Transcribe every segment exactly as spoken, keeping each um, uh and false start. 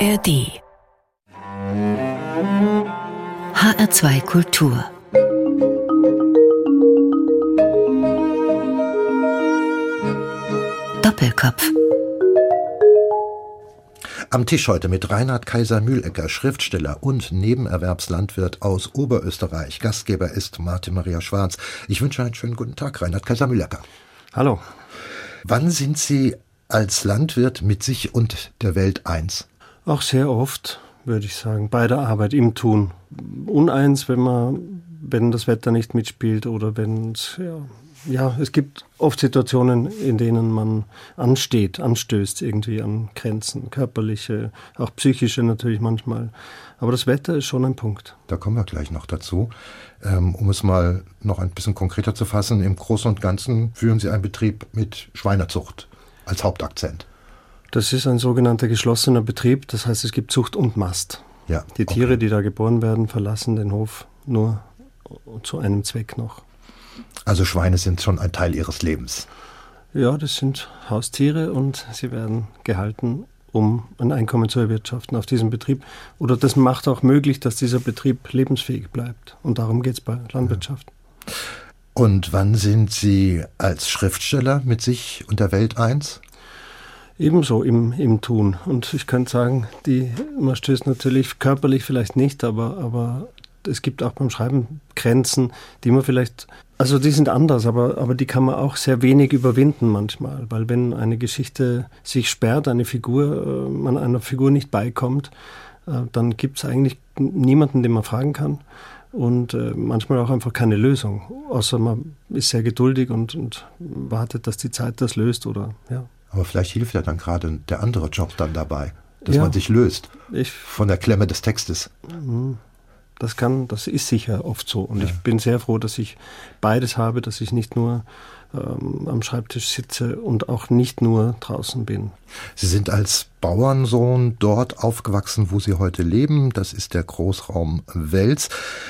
R D H R zwei Kultur Doppelkopf. Am Tisch heute mit Reinhard Kaiser-Mühlecker, Schriftsteller und Nebenerwerbslandwirt aus Oberösterreich. Gastgeber ist Martin Maria Schwarz. Ich wünsche einen schönen guten Tag, Reinhard Kaiser-Mühlecker. Hallo. Wann sind Sie als Landwirt mit sich und der Welt eins? Auch sehr oft, würde ich sagen, bei der Arbeit, im Tun. Uneins, wenn man, wenn das Wetter nicht mitspielt oder wenn es, ja, ja, es gibt oft Situationen, in denen man ansteht, anstößt irgendwie an Grenzen, körperliche, auch psychische natürlich manchmal. Aber das Wetter ist schon ein Punkt. Da kommen wir gleich noch dazu. Ähm, um es mal noch ein bisschen konkreter zu fassen, im Großen und Ganzen führen Sie einen Betrieb mit Schweinezucht als Hauptakzent. Das ist ein sogenannter geschlossener Betrieb, das heißt, es gibt Zucht und Mast. Ja, die Tiere, okay. die da geboren werden, verlassen den Hof nur zu einem Zweck noch. Also Schweine sind schon ein Teil Ihres Lebens? Ja, das sind Haustiere und sie werden gehalten, um ein Einkommen zu erwirtschaften auf diesem Betrieb. Oder das macht auch möglich, dass dieser Betrieb lebensfähig bleibt. Und darum geht es bei Landwirtschaft. Ja. Und wann sind Sie als Schriftsteller mit sich und der Welt eins? Ebenso im, im Tun. Und ich könnte sagen, die, man stößt natürlich körperlich vielleicht nicht, aber, aber es gibt auch beim Schreiben Grenzen, die man vielleicht, also die sind anders, aber, aber die kann man auch sehr wenig überwinden manchmal. Weil wenn eine Geschichte sich sperrt, eine Figur, man einer Figur nicht beikommt, dann gibt es eigentlich niemanden, den man fragen kann. Und äh, manchmal auch einfach keine Lösung, außer man ist sehr geduldig und, und wartet, dass die Zeit das löst. Oder ja. Aber vielleicht hilft ja dann gerade der andere Job dann dabei, dass ja, man sich löst ich, von der Klemme des Textes. Das kann, das ist sicher oft so. Und ja. ich bin sehr froh, dass ich beides habe, dass ich nicht nur ähm, am Schreibtisch sitze und auch nicht nur draußen bin. Sie sind als Bauernsohn dort aufgewachsen, wo Sie heute leben. Das ist der Großraum Wels.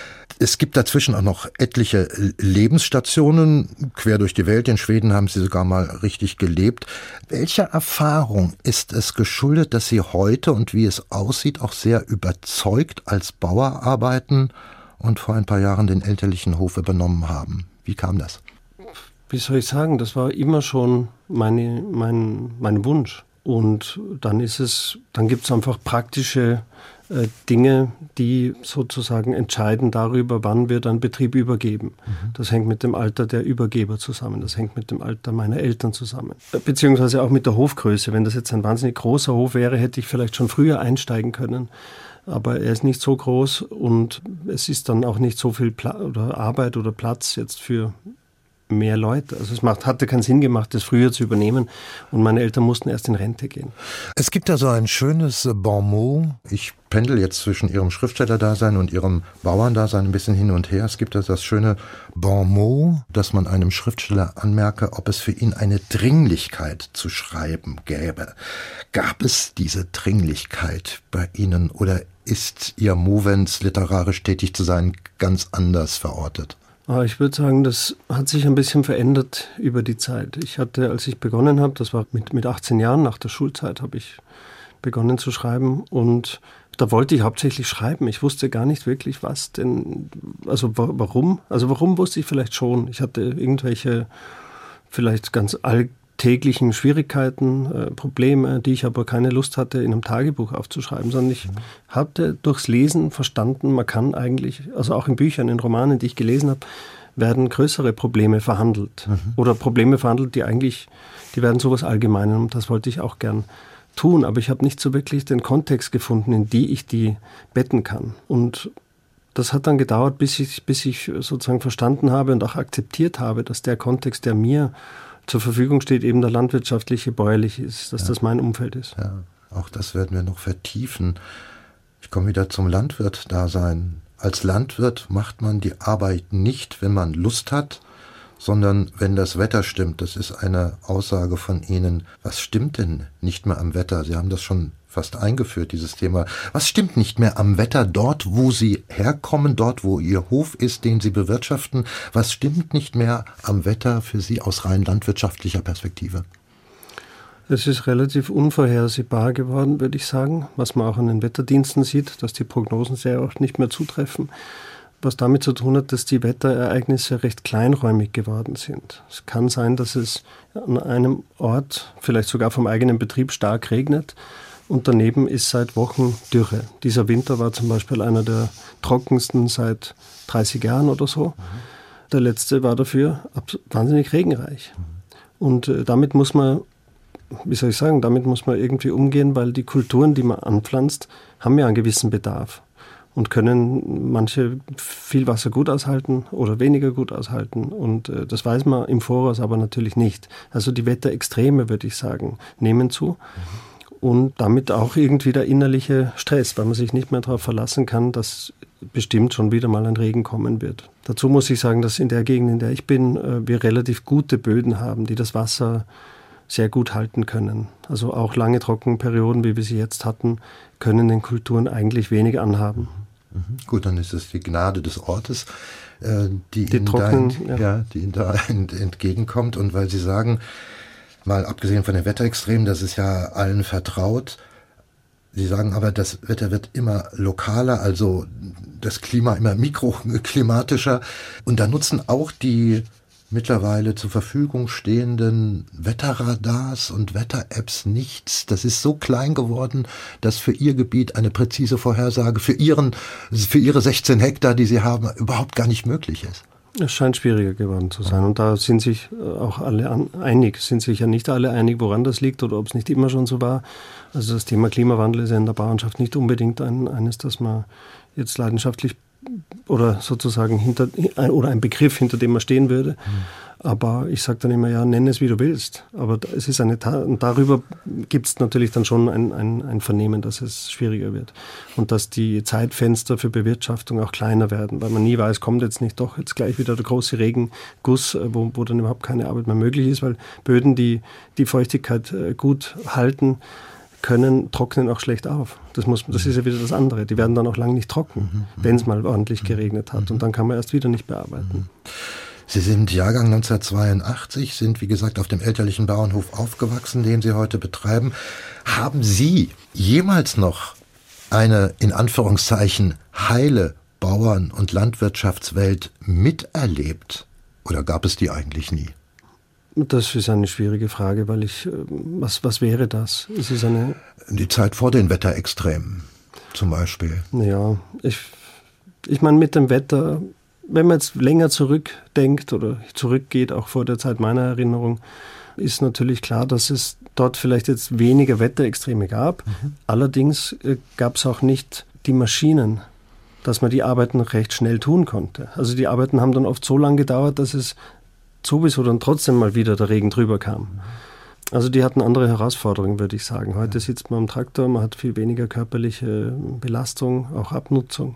Es gibt dazwischen auch noch etliche Lebensstationen, quer durch die Welt. In Schweden haben Sie sogar mal richtig gelebt. Welcher Erfahrung ist es geschuldet, dass Sie heute und wie es aussieht, auch sehr überzeugt als Bauer arbeiten und vor ein paar Jahren den elterlichen Hof übernommen haben? Wie kam das? Wie soll ich sagen, das war immer schon meine, mein, mein Wunsch. Und dann ist es, dann gibt es einfach praktische äh, Dinge, die sozusagen entscheiden darüber, wann wir dann Betrieb übergeben. Mhm. Das hängt mit dem Alter der Übergeber zusammen, das hängt mit dem Alter meiner Eltern zusammen. Beziehungsweise auch mit der Hofgröße. Wenn das jetzt ein wahnsinnig großer Hof wäre, hätte ich vielleicht schon früher einsteigen können. Aber er ist nicht so groß und es ist dann auch nicht so viel Pla- oder Arbeit oder Platz jetzt für mehr Leute. Also es macht, hatte keinen Sinn gemacht, das früher zu übernehmen und meine Eltern mussten erst in Rente gehen. Es gibt da so ein schönes Bon mot. Ich pendel jetzt zwischen Ihrem Schriftstellerdasein und Ihrem Bauerndasein ein bisschen hin und her. Es gibt da das schöne Bon mot, dass man einem Schriftsteller anmerke, ob es für ihn eine Dringlichkeit zu schreiben gäbe. Gab es diese Dringlichkeit bei Ihnen oder ist Ihr Movens, literarisch tätig zu sein, ganz anders verortet? Ich würde sagen, das hat sich ein bisschen verändert über die Zeit. Ich hatte, als ich begonnen habe, das war mit, mit achtzehn Jahren, nach der Schulzeit habe ich begonnen zu schreiben und da wollte ich hauptsächlich schreiben. Ich wusste gar nicht wirklich, was denn, also warum. Also warum wusste ich vielleicht schon. Ich hatte irgendwelche vielleicht ganz alltäglichen Schwierigkeiten, äh, Probleme, die ich aber keine Lust hatte, in einem Tagebuch aufzuschreiben, sondern ich mhm. hatte durchs Lesen verstanden, man kann eigentlich, also auch in Büchern, in Romanen, die ich gelesen habe, werden größere Probleme verhandelt. Mhm. Oder Probleme verhandelt, die eigentlich, die werden sowas Allgemeinen und das wollte ich auch gern tun, aber ich habe nicht so wirklich den Kontext gefunden, in die ich die betten kann. Und das hat dann gedauert, bis ich, bis ich sozusagen verstanden habe und auch akzeptiert habe, dass der Kontext, der mir zur Verfügung steht, eben der landwirtschaftliche, bäuerliche ist, dass ja. das mein Umfeld ist. Ja, auch das werden wir noch vertiefen. Ich komme wieder zum Landwirt-Dasein. Als Landwirt macht man die Arbeit nicht, wenn man Lust hat, sondern wenn das Wetter stimmt. Das ist eine Aussage von Ihnen. Was stimmt denn nicht mehr am Wetter? Sie haben das schon fast eingeführt, dieses Thema. Was stimmt nicht mehr am Wetter dort, wo Sie herkommen, dort, wo Ihr Hof ist, den Sie bewirtschaften? Was stimmt nicht mehr am Wetter für Sie aus rein landwirtschaftlicher Perspektive? Es ist relativ unvorhersehbar geworden, würde ich sagen, was man auch an den Wetterdiensten sieht, dass die Prognosen sehr oft nicht mehr zutreffen, was damit zu tun hat, dass die Wetterereignisse recht kleinräumig geworden sind. Es kann sein, dass es an einem Ort, vielleicht sogar vom eigenen Betrieb, stark regnet und daneben ist seit Wochen Dürre. Dieser Winter war zum Beispiel einer der trockensten seit dreißig Jahren oder so. Mhm. Der letzte war dafür wahnsinnig regenreich. Mhm. Und äh, damit muss man, wie soll ich sagen, damit muss man irgendwie umgehen, weil die Kulturen, die man anpflanzt, haben ja einen gewissen Bedarf. Und können manche viel Wasser gut aushalten oder weniger gut aushalten. Und äh, das weiß man im Voraus aber natürlich nicht. Also die Wetterextreme, würde ich sagen, nehmen zu. Mhm. Und damit auch irgendwie der innerliche Stress, weil man sich nicht mehr darauf verlassen kann, dass bestimmt schon wieder mal ein Regen kommen wird. Dazu muss ich sagen, dass in der Gegend, in der ich bin, äh, wir relativ gute Böden haben, die das Wasser sehr gut halten können. Also auch lange Trockenperioden, wie wir sie jetzt hatten, können den Kulturen eigentlich wenig anhaben. Mhm. Gut, dann ist es die Gnade des Ortes, äh, die, die, Ihnen trocknen, da, ja. Ja, die Ihnen da ent, entgegenkommt. Und weil Sie sagen, mal abgesehen von den Wetterextremen, das ist ja allen vertraut, Sie sagen aber, das Wetter wird immer lokaler, also das Klima immer mikroklimatischer. Und da nutzen auch die mittlerweile zur Verfügung stehenden Wetterradars und Wetter-Apps nichts. Das ist so klein geworden, dass für Ihr Gebiet eine präzise Vorhersage für Ihren, für Ihre sechzehn Hektar, die Sie haben, überhaupt gar nicht möglich ist. Es scheint schwieriger geworden zu sein. Und da sind sich auch alle an, einig, sind sich ja nicht alle einig, woran das liegt oder ob es nicht immer schon so war. Also das Thema Klimawandel ist ja in der Bauernschaft nicht unbedingt ein, eines, das man jetzt leidenschaftlich oder sozusagen hinter oder ein Begriff, hinter dem man stehen würde. Mhm. Aber ich sage dann immer, ja, nenn es, wie du willst. Aber es ist eine Ta- und darüber gibt es natürlich dann schon ein, ein, ein Vernehmen, dass es schwieriger wird. Und dass die Zeitfenster für Bewirtschaftung auch kleiner werden, weil man nie weiß, kommt jetzt nicht doch jetzt gleich wieder der große Regenguss, wo, wo dann überhaupt keine Arbeit mehr möglich ist, weil Böden, die die Feuchtigkeit gut halten, können, trocknen auch schlecht auf. Das, muss, das ist ja wieder das andere. Die werden dann auch lang nicht trocken, mhm. wenn es mal ordentlich geregnet hat. Und dann kann man erst wieder nicht bearbeiten. Sie sind Jahrgang neunzehnhundertzweiundachtzig, sind wie gesagt auf dem elterlichen Bauernhof aufgewachsen, den Sie heute betreiben. Haben Sie jemals noch eine, in Anführungszeichen, heile Bauern- und Landwirtschaftswelt miterlebt? Oder gab es die eigentlich nie? Das ist eine schwierige Frage, weil ich, was, was wäre das? Es ist eine Die Zeit vor den Wetterextremen zum Beispiel. Ja, ich, ich meine mit dem Wetter, wenn man jetzt länger zurückdenkt oder zurückgeht, auch vor der Zeit meiner Erinnerung, ist natürlich klar, dass es dort vielleicht jetzt weniger Wetterextreme gab. Mhm. Allerdings äh, gab es auch nicht die Maschinen, dass man die Arbeiten recht schnell tun konnte. Also die Arbeiten haben dann oft so lange gedauert, dass es sowieso dann trotzdem mal wieder der Regen drüber kam. Also die hatten andere Herausforderungen, würde ich sagen. Heute sitzt man am Traktor, man hat viel weniger körperliche Belastung, auch Abnutzung.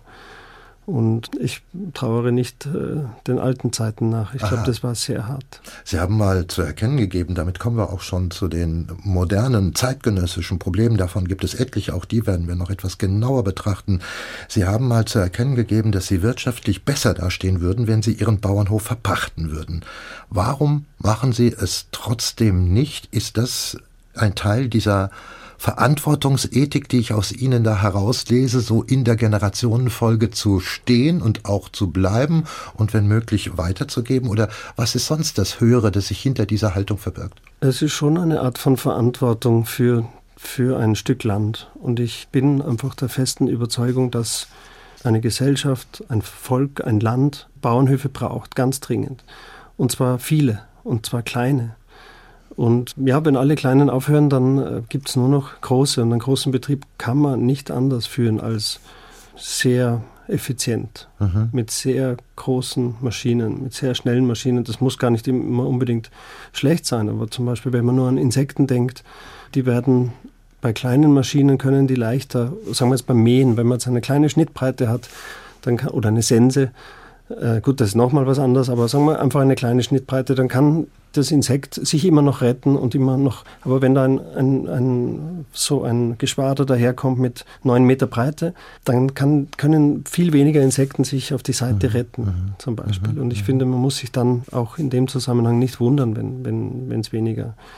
Und ich trauere nicht äh, den alten Zeiten nach. Ich glaube, das war sehr hart. Sie haben mal zu erkennen gegeben, damit kommen wir auch schon zu den modernen, zeitgenössischen Problemen. Davon gibt es etliche, auch die werden wir noch etwas genauer betrachten. Sie haben mal zu erkennen gegeben, dass Sie wirtschaftlich besser dastehen würden, wenn Sie Ihren Bauernhof verpachten würden. Warum machen Sie es trotzdem nicht? Ist das ein Teil dieser Verantwortungsethik, die ich aus Ihnen da herauslese, so in der Generationenfolge zu stehen und auch zu bleiben und wenn möglich weiterzugeben? Oder was ist sonst das Höhere, das sich hinter dieser Haltung verbirgt? Es ist schon eine Art von Verantwortung für, für ein Stück Land. Und ich bin einfach der festen Überzeugung, dass eine Gesellschaft, ein Volk, ein Land Bauernhöfe braucht, ganz dringend. Und zwar viele, und zwar kleine. Und ja, wenn alle Kleinen aufhören, dann äh, gibt es nur noch große. Und einen großen Betrieb kann man nicht anders führen als sehr effizient, mhm. mit sehr großen Maschinen, mit sehr schnellen Maschinen. Das muss gar nicht immer unbedingt schlecht sein, aber zum Beispiel, wenn man nur an Insekten denkt, die werden bei kleinen Maschinen können die leichter, sagen wir jetzt beim Mähen, wenn man jetzt eine kleine Schnittbreite hat, dann kann, oder eine Sense, äh, gut, das ist nochmal was anderes, aber sagen wir einfach eine kleine Schnittbreite, dann kann das Insekt sich immer noch retten und immer noch, aber wenn da ein, ein, ein so ein Geschwader daherkommt mit neun Meter Breite, dann kann, können viel weniger Insekten sich auf die Seite retten, mhm. zum Beispiel. Und ich finde, man muss sich dann auch in dem Zusammenhang nicht wundern, wenn wenn wenn es weniger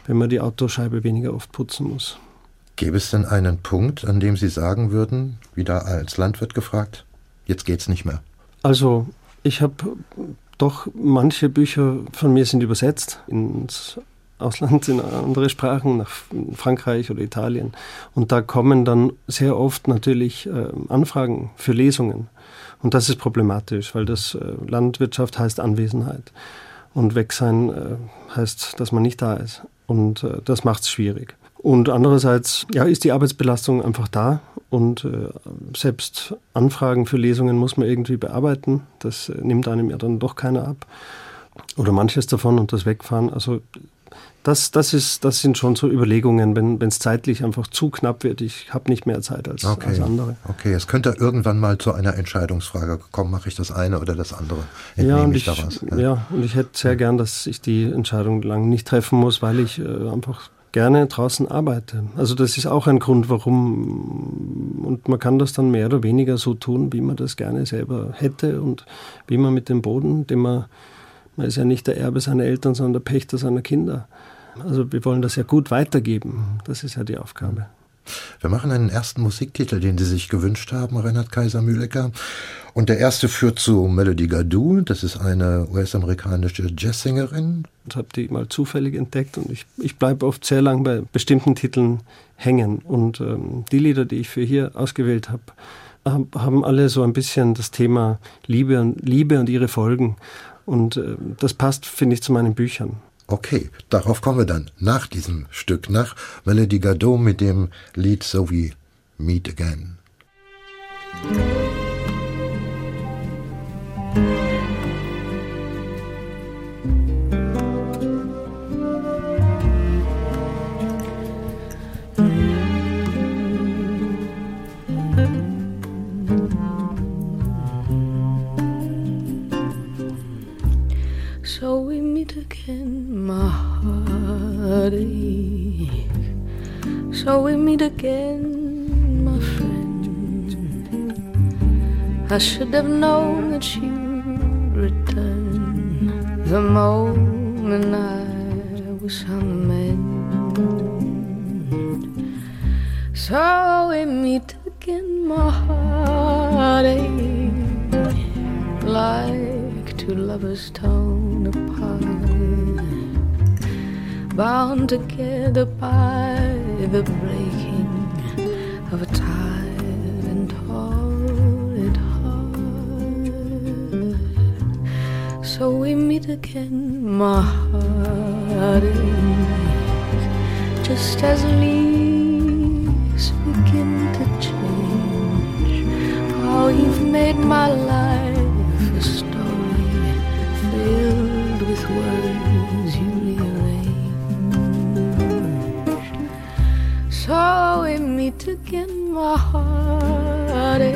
wenn man die Autoscheibe weniger oft putzen muss. Gäbe es denn einen Punkt, an dem Sie sagen würden, wieder als Landwirt gefragt, jetzt geht's nicht mehr? Also ich habe doch manche Bücher von mir sind übersetzt ins Ausland, in andere Sprachen, nach Frankreich oder Italien. Und da kommen dann sehr oft natürlich äh, Anfragen für Lesungen. Und das ist problematisch, weil das äh, Landwirtschaft heißt Anwesenheit. Und weg sein äh, heißt, dass man nicht da ist. Und äh, das macht es schwierig. Und andererseits ja, ist die Arbeitsbelastung einfach da. Und äh, selbst Anfragen für Lesungen muss man irgendwie bearbeiten. Das äh, nimmt einem ja dann doch keiner ab. Oder manches davon und das Wegfahren. Also Das, das, ist, das sind schon so Überlegungen, wenn es zeitlich einfach zu knapp wird. Ich habe nicht mehr Zeit als, okay. als andere. Okay, es könnte irgendwann mal zu einer Entscheidungsfrage kommen, mache ich das eine oder das andere? Ja und, ich, ich daraus, ja. ja, und ich hätte sehr gern, dass ich die Entscheidung lang nicht treffen muss, weil ich äh, einfach gerne draußen arbeite. Also das ist auch ein Grund, warum, und man kann das dann mehr oder weniger so tun, wie man das gerne selber hätte und wie man mit dem Boden, den man, man ist ja nicht der Erbe seiner Eltern, sondern der Pächter seiner Kinder. Also wir wollen das ja gut weitergeben. Das ist ja die Aufgabe. Wir machen einen ersten Musiktitel, den Sie sich gewünscht haben, Reinhard Kaiser-Mühlecker. Und der erste führt zu Melody Gardot. Das ist eine U S-amerikanische Jazzsängerin. Ich habe die mal zufällig entdeckt und ich, ich bleibe oft sehr lang bei bestimmten Titeln hängen. Und ähm, die Lieder, die ich für hier ausgewählt habe, haben alle so ein bisschen das Thema Liebe und, Liebe und ihre Folgen. Und äh, das passt, finde ich, zu meinen Büchern. Okay, darauf kommen wir dann nach diesem Stück, nach Melody Gardot mit dem Lied So We Meet Again. So we meet again, my heartache. So we meet again, my friend. I should have known that you'd return the moment I was on the mend. So we meet again, my heartache, like two lovers torn apart, bound together by the breaking of a tired and horrid heart. So we meet again, my heartache, just as leaves begin to change. Oh, you've made my life a story filled with words you rearrange. So we meet again, my heartache.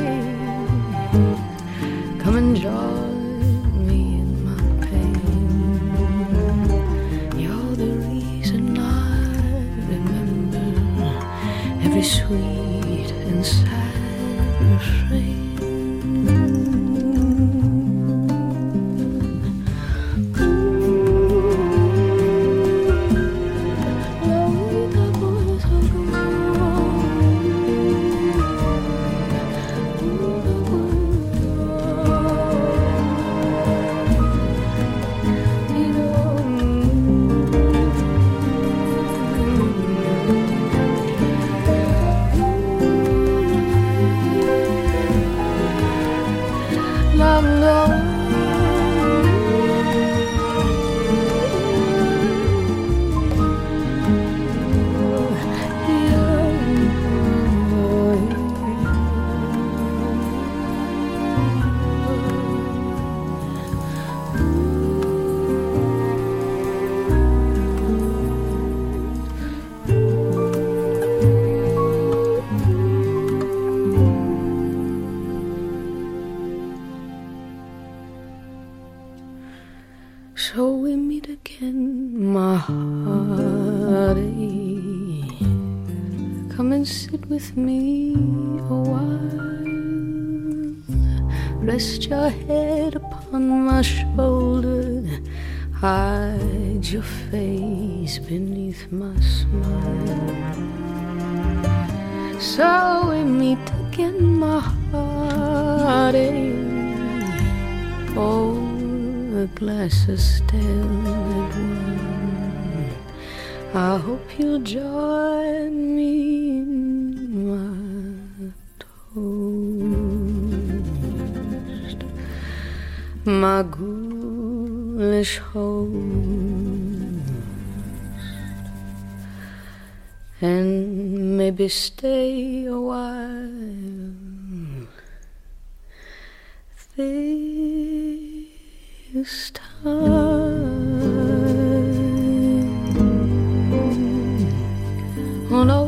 Come and join me in my pain. You're the reason I remember every sweet and sad refrain. So we meet again, my heartache. Come and sit with me a while. Rest your head upon my shoulder. hide your face beneath my smile. So we meet again, my heartache. Oh, the glass is still at one. I hope you'll join me in my toast, my ghoulish host, and maybe stay a while. This time, oh no.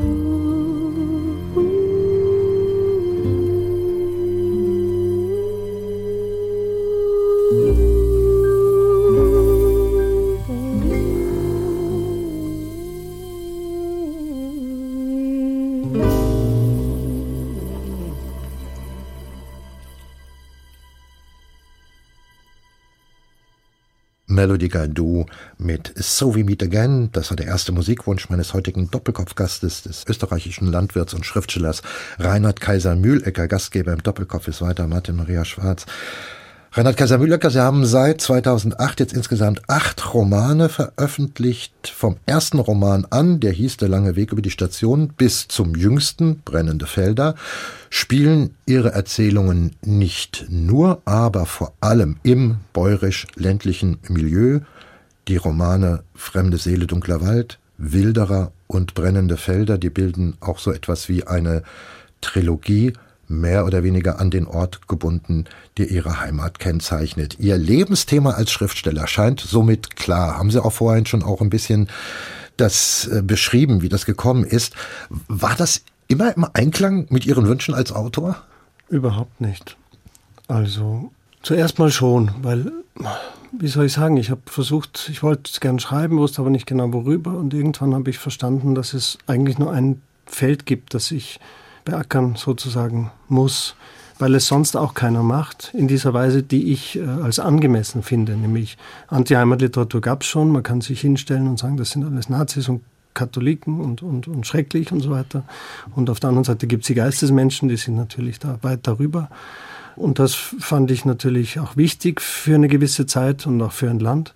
Melody Gardot mit So We Meet Again. Das war der erste Musikwunsch meines heutigen Doppelkopfgastes, des österreichischen Landwirts und Schriftstellers Reinhard Kaiser-Mühlecker. Gastgeber im Doppelkopf ist weiter Martin Maria Schwarz. Reinhard Kaiser-Mühlecker, Sie haben seit zweitausendacht jetzt insgesamt acht Romane veröffentlicht. Vom ersten Roman an, der hieß Der lange Weg über die Station, bis zum jüngsten, Brennende Felder, spielen Ihre Erzählungen nicht nur, aber vor allem im bäuerisch-ländlichen Milieu. Die Romane Fremde Seele, dunkler Wald, Wilderer und Brennende Felder, die bilden auch so etwas wie eine Trilogie, mehr oder weniger an den Ort gebunden, der Ihre Heimat kennzeichnet. Ihr Lebensthema als Schriftsteller scheint somit klar. Haben Sie auch vorhin schon auch ein bisschen das äh, beschrieben, wie das gekommen ist. War das immer im Einklang mit Ihren Wünschen als Autor? Überhaupt nicht. Also zuerst mal schon, weil, wie soll ich sagen, ich habe versucht, ich wollte es gern schreiben, wusste aber nicht genau worüber, und irgendwann habe ich verstanden, dass es eigentlich nur ein Feld gibt, das ich beackern sozusagen muss, weil es sonst auch keiner macht, in dieser Weise, die ich äh, als angemessen finde. Nämlich Anti-Heimatliteratur gab es schon, man kann sich hinstellen und sagen, das sind alles Nazis und Katholiken und, und, und schrecklich und so weiter. Und auf der anderen Seite gibt es die Geistesmenschen, die sind natürlich da weit darüber. Und das fand ich natürlich auch wichtig für eine gewisse Zeit und auch für ein Land.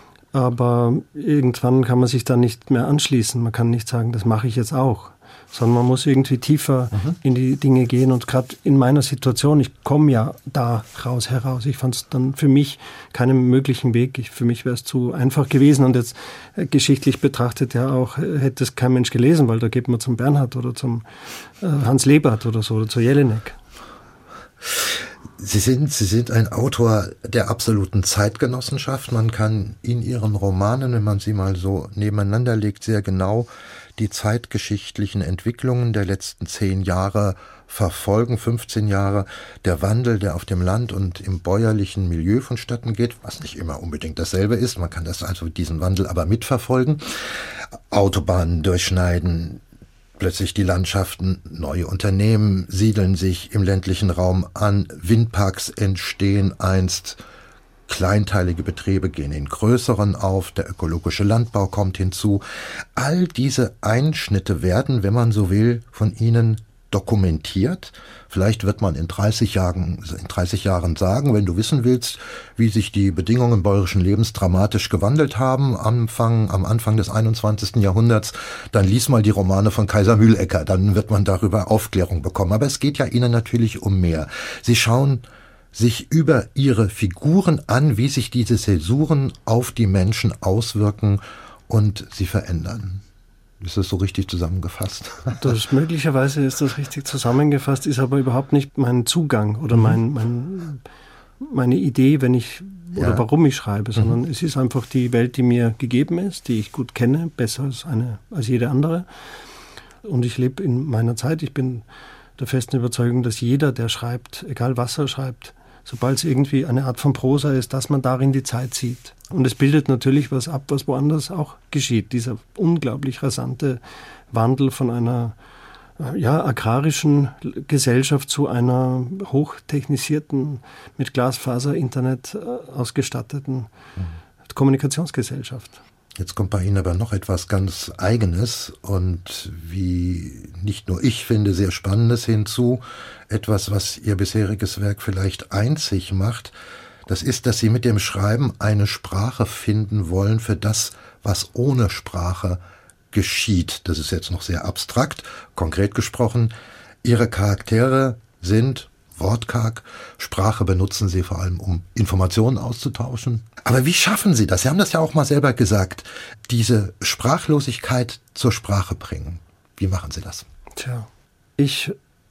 Aber irgendwann kann man sich da nicht mehr anschließen. Man kann nicht sagen, das mache ich jetzt auch, sondern man muss irgendwie tiefer mhm. in die Dinge gehen. Und gerade in meiner Situation, ich komme ja da raus, heraus. Ich fand es dann für mich keinen möglichen Weg. Ich, für mich wäre es zu einfach gewesen. Und jetzt äh, geschichtlich betrachtet ja auch, äh, hätte es kein Mensch gelesen, weil da geht man zum Bernhard oder zum äh, Hans Lebert oder so oder zu Jelinek. Sie sind, Sie sind ein Autor der absoluten Zeitgenossenschaft. Man kann in Ihren Romanen, wenn man sie mal so nebeneinander legt, sehr genau die zeitgeschichtlichen Entwicklungen der letzten zehn Jahre verfolgen, fünfzehn Jahre, der Wandel, der auf dem Land und im bäuerlichen Milieu vonstatten geht, was nicht immer unbedingt dasselbe ist. Man kann das also diesen Wandel aber mitverfolgen. Autobahnen durchschneiden, plötzlich die Landschaften, neue Unternehmen siedeln sich im ländlichen Raum an, Windparks entstehen einst, kleinteilige Betriebe gehen in größeren auf, der ökologische Landbau kommt hinzu. All diese Einschnitte werden, wenn man so will, von Ihnen dokumentiert. Vielleicht wird man in dreißig Jahren, in dreißig Jahren sagen, wenn du wissen willst, wie sich die Bedingungen bäuerischen Lebens dramatisch gewandelt haben, Anfang, am Anfang des einundzwanzigsten Jahrhunderts, dann lies mal die Romane von Kaiser-Mühlecker, dann wird man darüber Aufklärung bekommen. Aber es geht ja Ihnen natürlich um mehr. Sie schauen sich über Ihre Figuren an, wie sich diese Zäsuren auf die Menschen auswirken und sie verändern. Ist das so richtig zusammengefasst? Das, möglicherweise ist das richtig zusammengefasst, ist aber überhaupt nicht mein Zugang oder mein, mein, meine Idee, wenn ich oder ja. warum ich schreibe, sondern mhm. es ist einfach die Welt, die mir gegeben ist, die ich gut kenne, besser als, eine, als jede andere. Und ich lebe in meiner Zeit. Ich bin der festen Überzeugung, dass jeder, der schreibt, egal was er schreibt, sobald es irgendwie eine Art von Prosa ist, dass man darin die Zeit sieht. Und es bildet natürlich was ab, was woanders auch geschieht. Dieser unglaublich rasante Wandel von einer ja, agrarischen Gesellschaft zu einer hochtechnisierten, mit Glasfaser-Internet ausgestatteten, Kommunikationsgesellschaft. Jetzt kommt bei Ihnen aber noch etwas ganz Eigenes und wie nicht nur ich finde, sehr Spannendes hinzu. Etwas, was Ihr bisheriges Werk vielleicht einzig macht. Das ist, dass Sie mit dem Schreiben eine Sprache finden wollen für das, was ohne Sprache geschieht. Das ist jetzt noch sehr abstrakt. Konkret gesprochen, Ihre Charaktere sind wortkarg. Sprache benutzen Sie vor allem, um Informationen auszutauschen. Aber wie schaffen Sie das? Sie haben das ja auch mal selber gesagt. Diese Sprachlosigkeit zur Sprache bringen. Wie machen Sie das? Tja, ich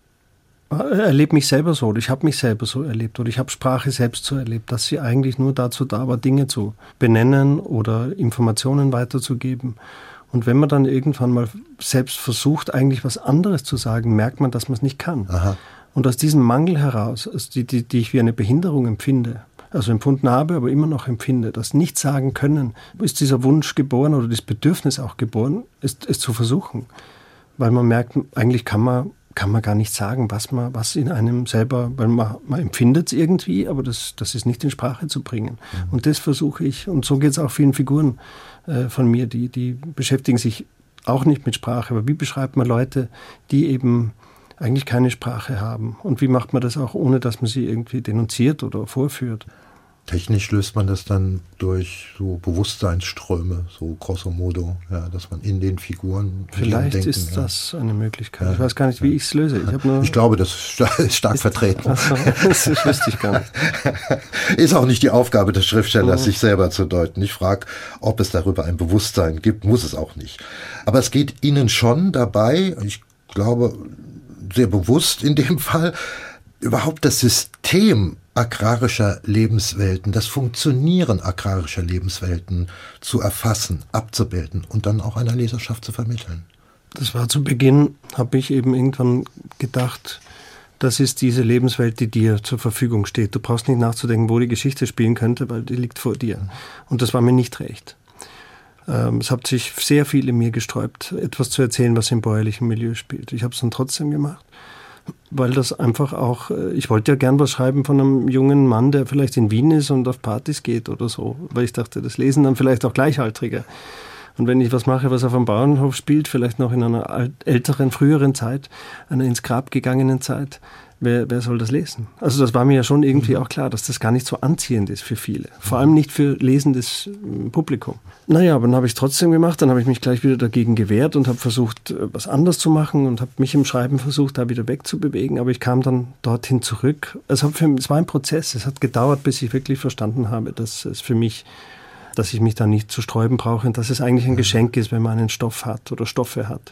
erlebe mich selber so, oder ich habe mich selber so erlebt, oder ich habe Sprache selbst so erlebt, dass sie eigentlich nur dazu da war, Dinge zu benennen oder Informationen weiterzugeben. Und wenn man dann irgendwann mal selbst versucht, eigentlich was anderes zu sagen, merkt man, dass man es nicht kann. Aha. Und aus diesem Mangel heraus, die, die, die ich wie eine Behinderung empfinde, also empfunden habe, aber immer noch empfinde, das nicht sagen können, ist dieser Wunsch geboren oder das Bedürfnis auch geboren, es, es zu versuchen. Weil man merkt, eigentlich kann man, kann man gar nicht sagen, was man, was in einem selber, weil man, man empfindet es irgendwie, aber das, das ist nicht in Sprache zu bringen. Mhm. Und das versuche ich. Und so geht es auch vielen Figuren äh, von mir, die, die beschäftigen sich auch nicht mit Sprache. Aber wie beschreibt man Leute, die eben eigentlich keine Sprache haben? Und wie macht man das auch, ohne dass man sie irgendwie denunziert oder vorführt? Technisch löst man das dann durch so Bewusstseinsströme, so grosso modo, ja, dass man in den Figuren Vielleicht denken, ist ja. das eine Möglichkeit. Ja, ich weiß gar nicht, wie ja. ich es löse. Ich, hab nur ich glaube, das ist stark ist, vertreten. Achso, das wüsste ich gar nicht. Ist auch nicht die Aufgabe des Schriftstellers, mhm. sich selber zu deuten. Ich frage, ob es darüber ein Bewusstsein gibt, muss es auch nicht. Aber es geht Ihnen schon dabei, ich glaube, sehr bewusst in dem Fall, überhaupt das System agrarischer Lebenswelten, das Funktionieren agrarischer Lebenswelten zu erfassen, abzubilden und dann auch einer Leserschaft zu vermitteln. Das war zu Beginn, habe ich eben irgendwann gedacht, das ist diese Lebenswelt, die dir zur Verfügung steht. Du brauchst nicht nachzudenken, wo die Geschichte spielen könnte, weil die liegt vor dir. Und das war mir nicht recht. Ähm, es hat sich sehr viel in mir gesträubt, etwas zu erzählen, was im bäuerlichen Milieu spielt. Ich habe es dann trotzdem gemacht. Weil das einfach auch, ich wollte ja gern was schreiben von einem jungen Mann, der vielleicht in Wien ist und auf Partys geht oder so. Weil ich dachte, das lesen dann vielleicht auch Gleichaltrige. Und wenn ich was mache, was auf einem Bauernhof spielt, vielleicht noch in einer älteren, früheren Zeit, einer ins Grab gegangenen Zeit, wer, wer soll das lesen? Also das war mir ja schon irgendwie auch klar, dass das gar nicht so anziehend ist für viele. Vor allem nicht für lesendes Publikum. Naja, aber dann habe ich es trotzdem gemacht, dann habe ich mich gleich wieder dagegen gewehrt und habe versucht, was anderes zu machen und habe mich im Schreiben versucht, da wieder wegzubewegen. Aber ich kam dann dorthin zurück. Es, hat für, es war ein Prozess, es hat gedauert, bis ich wirklich verstanden habe, dass es für mich, dass ich mich da nicht zu sträuben brauche und dass es eigentlich ein Geschenk ist, wenn man einen Stoff hat oder Stoffe hat.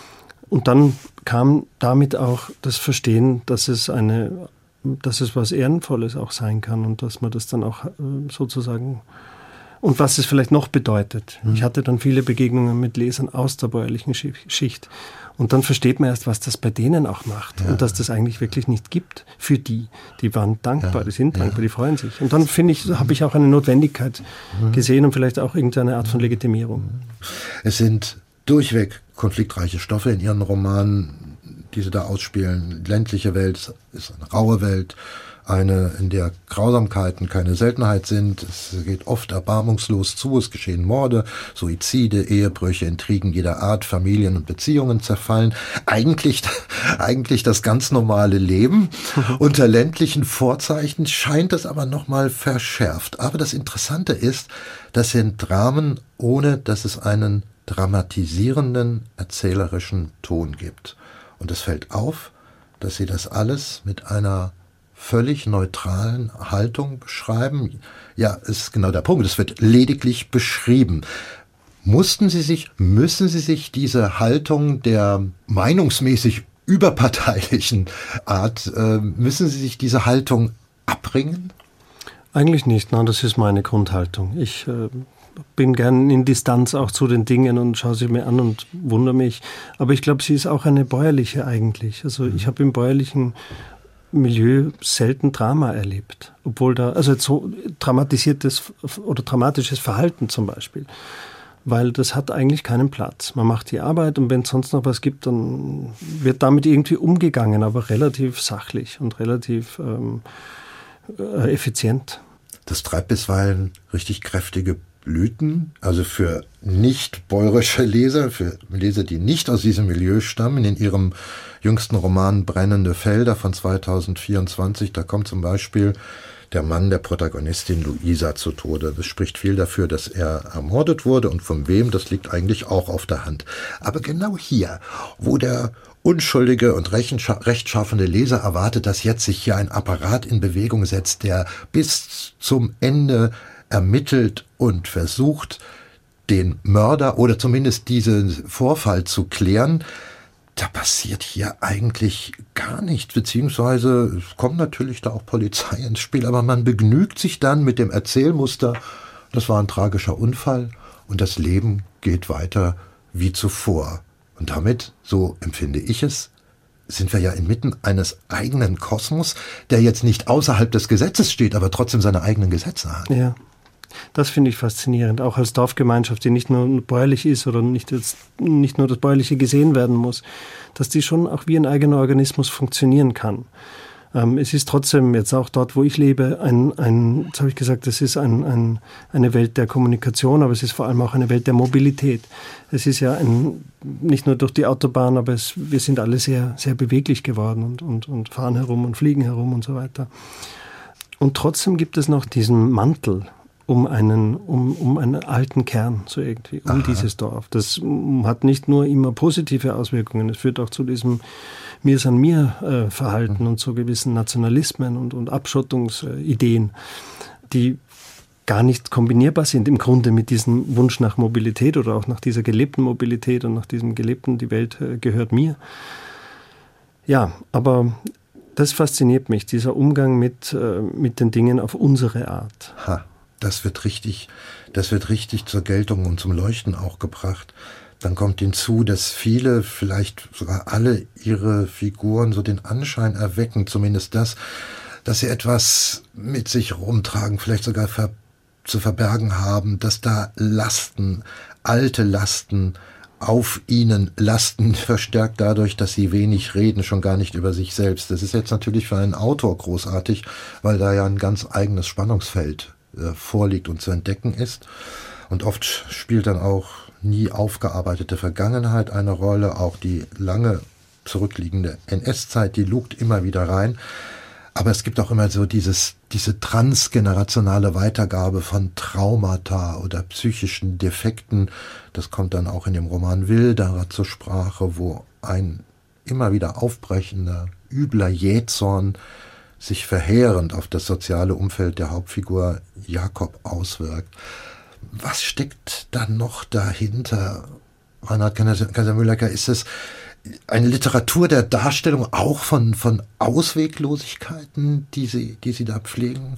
Und dann kam damit auch das Verstehen, dass es eine, dass es was Ehrenvolles auch sein kann und dass man das dann auch sozusagen, und was es vielleicht noch bedeutet. Mhm. Ich hatte dann viele Begegnungen mit Lesern aus der bäuerlichen Schicht. Und dann versteht man erst, was das bei denen auch macht. Ja. Und dass das eigentlich wirklich nicht gibt für die. Die waren dankbar, ja. die sind dankbar, ja. die freuen sich. Und dann finde ich, habe ich auch eine Notwendigkeit mhm. gesehen und vielleicht auch irgendeine Art von Legitimierung. Es sind durchweg konfliktreiche Stoffe in Ihren Romanen, die Sie da ausspielen. Die ländliche Welt ist eine raue Welt, eine, in der Grausamkeiten keine Seltenheit sind. Es geht oft erbarmungslos zu, es geschehen Morde, Suizide, Ehebrüche, Intrigen jeder Art, Familien und Beziehungen zerfallen. Eigentlich, eigentlich das ganz normale Leben. Unter ländlichen Vorzeichen scheint es aber nochmal verschärft. Aber das Interessante ist, das sind Dramen, ohne dass es einen dramatisierenden, erzählerischen Ton gibt. Und es fällt auf, dass Sie das alles mit einer völlig neutralen Haltung beschreiben. Ja, ist genau der Punkt. Es wird lediglich beschrieben. Mussten Sie sich, müssen Sie sich diese Haltung der meinungsmäßig überparteilichen Art, äh, müssen Sie sich diese Haltung abbringen? Eigentlich nicht. Nein, das ist meine Grundhaltung. Ich äh, bin gern in Distanz auch zu den Dingen und schaue sie mir an und wundere mich. Aber ich glaube, sie ist auch eine bäuerliche eigentlich. Also mhm. ich habe im bäuerlichen Milieu selten Drama erlebt, obwohl da, also so dramatisiertes oder dramatisches Verhalten zum Beispiel, weil das hat eigentlich keinen Platz. Man macht die Arbeit und wenn es sonst noch was gibt, dann wird damit irgendwie umgegangen, aber relativ sachlich und relativ ähm, effizient. Das treibt bisweilen richtig kräftige Blüten, also für nicht bäuerische Leser, für Leser, die nicht aus diesem Milieu stammen. In ihrem jüngsten Roman Brennende Felder von zweitausendvierundzwanzig, da kommt zum Beispiel der Mann der Protagonistin Luisa zu Tode. Das spricht viel dafür, dass er ermordet wurde, und von wem, das liegt eigentlich auch auf der Hand. Aber genau hier, wo der unschuldige und rechtschaffene Leser erwartet, dass jetzt sich hier ein Apparat in Bewegung setzt, der bis zum Ende ermittelt und versucht, den Mörder oder zumindest diesen Vorfall zu klären, da passiert hier eigentlich gar nichts, beziehungsweise es kommt natürlich da auch Polizei ins Spiel, aber man begnügt sich dann mit dem Erzählmuster, das war ein tragischer Unfall und das Leben geht weiter wie zuvor. Und damit, so empfinde ich es, sind wir ja inmitten eines eigenen Kosmos, der jetzt nicht außerhalb des Gesetzes steht, aber trotzdem seine eigenen Gesetze hat. Ja. Das finde ich faszinierend, auch als Dorfgemeinschaft, die nicht nur bäuerlich ist oder nicht, jetzt, nicht nur das Bäuerliche gesehen werden muss, dass die schon auch wie ein eigener Organismus funktionieren kann. Ähm, es ist trotzdem jetzt auch dort, wo ich lebe, ein, ein jetzt habe ich gesagt, es ist ein, ein, eine Welt der Kommunikation, aber es ist vor allem auch eine Welt der Mobilität. Es ist ja ein, nicht nur durch die Autobahn, aber es, wir sind alle sehr, sehr beweglich geworden und, und, und fahren herum und fliegen herum und so weiter. Und trotzdem gibt es noch diesen Mantel um einen, um, um einen alten Kern, so irgendwie, um Aha. dieses Dorf. Das hat nicht nur immer positive Auswirkungen, es führt auch zu diesem Mir ist an mir äh, Verhalten mhm. und zu gewissen Nationalismen und, und Abschottungsideen, die gar nicht kombinierbar sind im Grunde mit diesem Wunsch nach Mobilität oder auch nach dieser gelebten Mobilität und nach diesem gelebten, die Welt äh, gehört mir. Ja, aber das fasziniert mich, dieser Umgang mit, äh, mit den Dingen auf unsere Art. Ha. Das wird richtig, das wird richtig zur Geltung und zum Leuchten auch gebracht. Dann kommt hinzu, dass viele, vielleicht sogar alle ihre Figuren so den Anschein erwecken, zumindest das, dass sie etwas mit sich rumtragen, vielleicht sogar ver, zu verbergen haben, dass da Lasten, alte Lasten auf ihnen lasten, verstärkt dadurch, dass sie wenig reden, schon gar nicht über sich selbst. Das ist jetzt natürlich für einen Autor großartig, weil da ja ein ganz eigenes Spannungsfeld vorliegt und zu entdecken ist. Und oft spielt dann auch nie aufgearbeitete Vergangenheit eine Rolle, auch die lange zurückliegende N S-Zeit, die lugt immer wieder rein. Aber es gibt auch immer so dieses, diese transgenerationale Weitergabe von Traumata oder psychischen Defekten. Das kommt dann auch in dem Roman Wilderer zur Sprache, wo ein immer wieder aufbrechender, übler Jähzorn sich verheerend auf das soziale Umfeld der Hauptfigur Jakob auswirkt. Was steckt da noch dahinter? Reinhard Kaiser-Mühlacker, ist es eine Literatur der Darstellung auch von, von Ausweglosigkeiten, die Sie, die Sie da pflegen?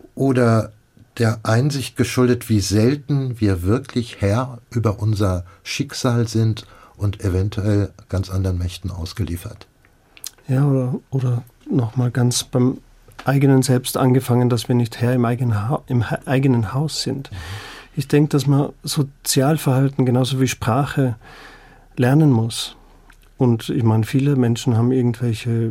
Oder der Einsicht geschuldet, wie selten wir wirklich Herr über unser Schicksal sind und eventuell ganz anderen Mächten ausgeliefert? Ja, oder, oder nochmal ganz beim eigenen Selbst angefangen, dass wir nicht Herr im eigenen, ha- im ha- eigenen Haus sind. Mhm. Ich denke, dass man Sozialverhalten genauso wie Sprache lernen muss. Und ich meine, viele Menschen haben irgendwelche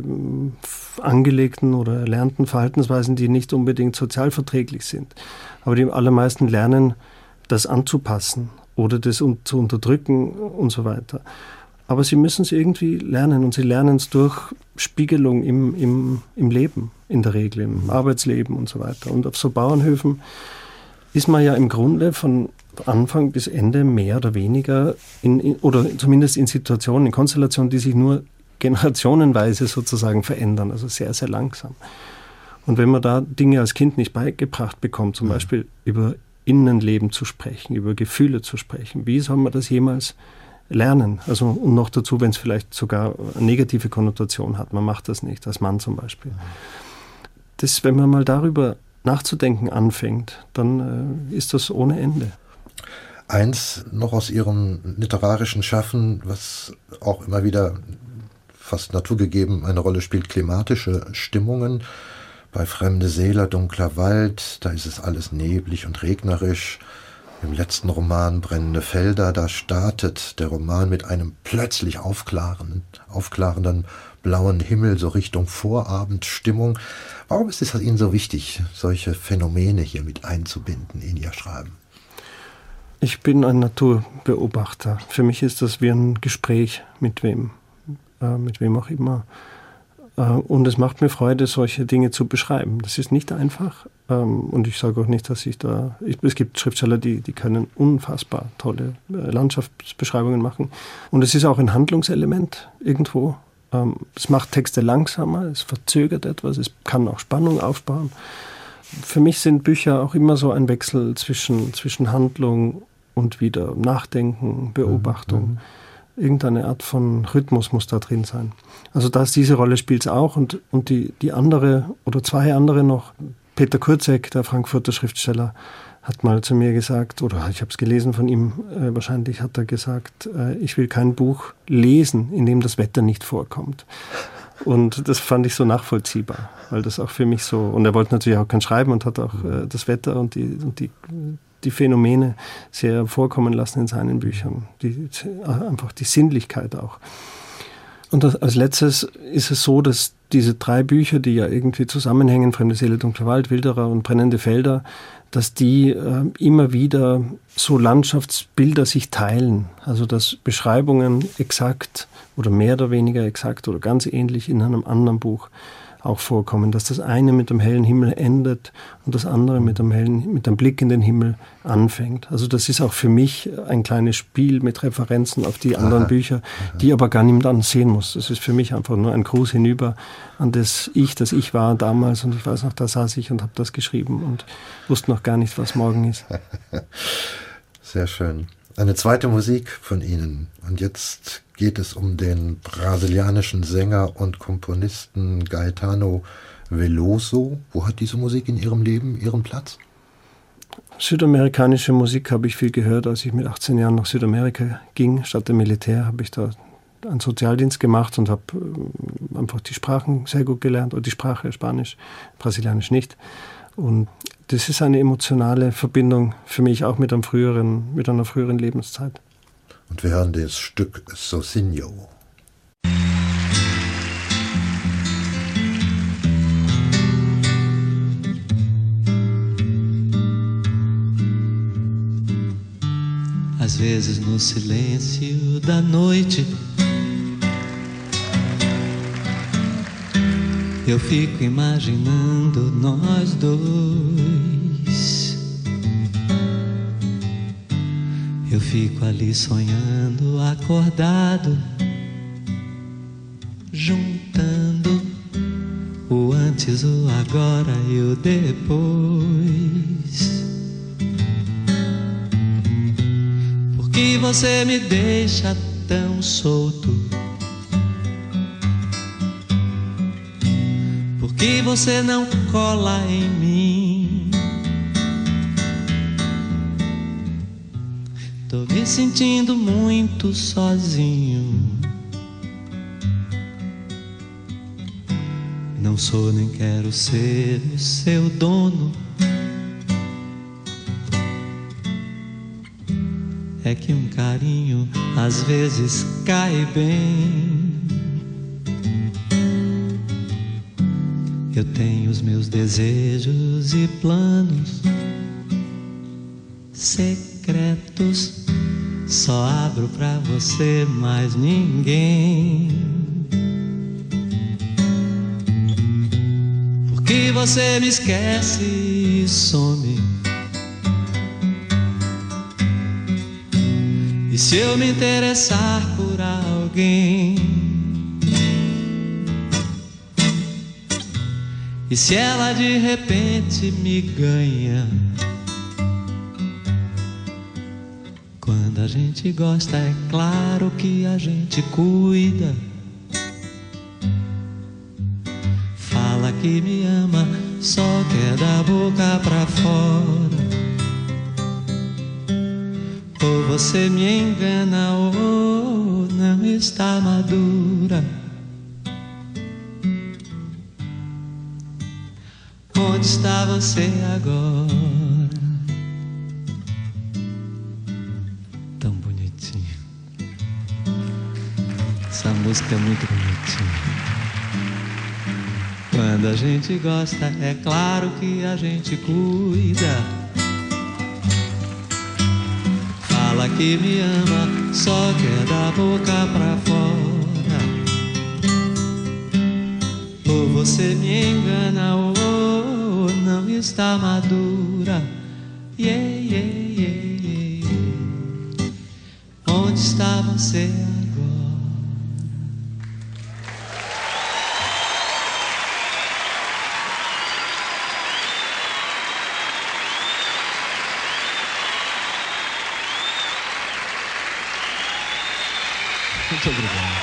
angelegten oder erlernten Verhaltensweisen, die nicht unbedingt sozialverträglich sind. Aber die allermeisten lernen, das anzupassen oder das un- zu unterdrücken und so weiter. Aber sie müssen es irgendwie lernen und sie lernen es durch Spiegelung im, im, im Leben, in der Regel, im Arbeitsleben und so weiter. Und auf so Bauernhöfen ist man ja im Grunde von Anfang bis Ende mehr oder weniger, in, in, oder zumindest in Situationen, in Konstellationen, die sich nur generationenweise sozusagen verändern, also sehr, sehr langsam. Und wenn man da Dinge als Kind nicht beigebracht bekommt, zum Beispiel über Innenleben zu sprechen, über Gefühle zu sprechen, wie soll man das jemals lernen? Also, und noch dazu, wenn es vielleicht sogar eine negative Konnotation hat. Man macht das nicht, als Mann zum Beispiel. Das, wenn man mal darüber nachzudenken anfängt, dann äh, ist das ohne Ende. Eins noch aus Ihrem literarischen Schaffen, was auch immer wieder fast naturgegeben eine Rolle spielt, klimatische Stimmungen. Bei Fremde Seele, Dunkler Wald, da ist es alles neblig und regnerisch. Im letzten Roman Brennende Felder, da startet der Roman mit einem plötzlich aufklarenden, aufklarenden blauen Himmel, so Richtung Vorabendstimmung. Warum ist es Ihnen so wichtig, solche Phänomene hier mit einzubinden in Ihr Schreiben? Ich bin ein Naturbeobachter. Für mich ist das wie ein Gespräch mit wem, äh, mit wem auch immer. Äh, und es macht mir Freude, solche Dinge zu beschreiben. Das ist nicht einfach. Ähm, und ich sage auch nicht, dass ich da... Ich, es gibt Schriftsteller, die, die können unfassbar tolle äh, Landschaftsbeschreibungen machen. Und es ist auch ein Handlungselement irgendwo. Ähm, es macht Texte langsamer, es verzögert etwas, es kann auch Spannung aufbauen. Für mich sind Bücher auch immer so ein Wechsel zwischen, zwischen Handlung und wieder Nachdenken, Beobachtung. Mhm. Irgendeine Art von Rhythmus muss da drin sein. Also das, diese Rolle spielt es auch. Und, und die, die andere oder zwei andere noch. Peter Kurzek, der Frankfurter Schriftsteller, hat mal zu mir gesagt, oder ich habe es gelesen von ihm, äh, wahrscheinlich hat er gesagt, äh, ich will kein Buch lesen, in dem das Wetter nicht vorkommt. Und das fand ich so nachvollziehbar, weil das auch für mich so, und er wollte natürlich auch kein Schreiben und hat auch äh, das Wetter und die, und die, die Phänomene sehr vorkommen lassen in seinen Büchern, die, einfach die Sinnlichkeit auch. Und das, als letztes ist es so, dass diese drei Bücher, die ja irgendwie zusammenhängen, Fremde Seele, Dunkler Wald, Wilderer und Brennende Felder, dass die äh, immer wieder so Landschaftsbilder sich teilen. Also dass Beschreibungen exakt oder mehr oder weniger exakt oder ganz ähnlich in einem anderen Buch auch vorkommen. Dass das eine mit dem hellen Himmel endet und das andere mit dem hellen, mit dem Blick in den Himmel anfängt. Also das ist auch für mich ein kleines Spiel mit Referenzen auf die anderen aha, Bücher, aha. die aber gar niemand anders sehen muss. Das ist für mich einfach nur ein Gruß hinüber an das Ich, das ich war damals. Und ich weiß noch, da saß ich und habe das geschrieben und wusste noch gar nicht, was morgen ist. Sehr schön. Eine zweite Musik von Ihnen. Und jetzt geht es um den brasilianischen Sänger und Komponisten Gaetano Veloso. Wo hat diese Musik in Ihrem Leben ihren Platz? Südamerikanische Musik habe ich viel gehört, als ich mit achtzehn Jahren nach Südamerika ging. Statt dem Militär habe ich da einen Sozialdienst gemacht und habe einfach die Sprachen sehr gut gelernt. Oder die Sprache, Spanisch, Brasilianisch nicht. Und das ist eine emotionale Verbindung für mich auch mit einem früheren, mit einer früheren Lebenszeit. Und wir hören das Stück Sozinho. Às vezes no silêncio da noite eu fico imaginando nós dois. Eu fico ali sonhando, acordado, juntando o antes, o agora e o depois. Por que você me deixa tão solto? Por que você não cola em mim? Tô me sentindo muito sozinho. Não sou nem quero ser o seu dono. É que um carinho às vezes cai bem. Eu tenho os meus desejos e planos secretos. Só abro pra você, mais ninguém. Porque você me esquece e some. E se eu me interessar por alguém? E se ela de repente me ganha? Quando a gente gosta, é claro que a gente cuida. Fala que me ama, só quer da boca pra fora. Ou você me engana ou não está madura. Onde está você agora? Tão bonitinho. Essa música é muito bonitinha. Quando a gente gosta, é claro que a gente cuida. Fala que me ama, só quer da boca pra fora. Ou você me engana, ou não está madura. Yeah, yeah, yeah, yeah. Onde está você agora? Muito obrigado.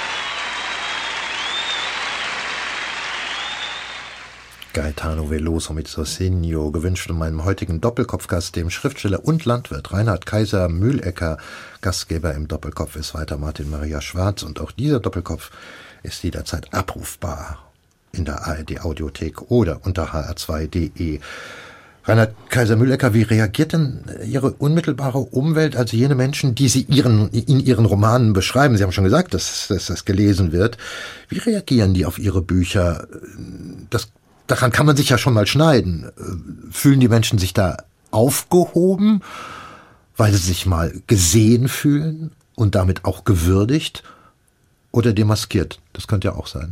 Gaetano Veloso mit Sosinio, gewünscht von meinem heutigen Doppelkopfgast, dem Schriftsteller und Landwirt Reinhard Kaiser Mühlecker. Gastgeber im Doppelkopf ist weiter Martin Maria Schwarz und auch dieser Doppelkopf ist jederzeit abrufbar in der A R D Audiothek oder unter h r zwei punkt de. Reinhard Kaiser Mühlecker, wie reagiert denn Ihre unmittelbare Umwelt, also jene Menschen, die Sie ihren, in Ihren Romanen beschreiben? Sie haben schon gesagt, dass, dass das gelesen wird. Wie reagieren die auf Ihre Bücher? Das Daran kann man sich ja schon mal schneiden. Fühlen die Menschen sich da aufgehoben, weil sie sich mal gesehen fühlen und damit auch gewürdigt oder demaskiert? Das könnte ja auch sein.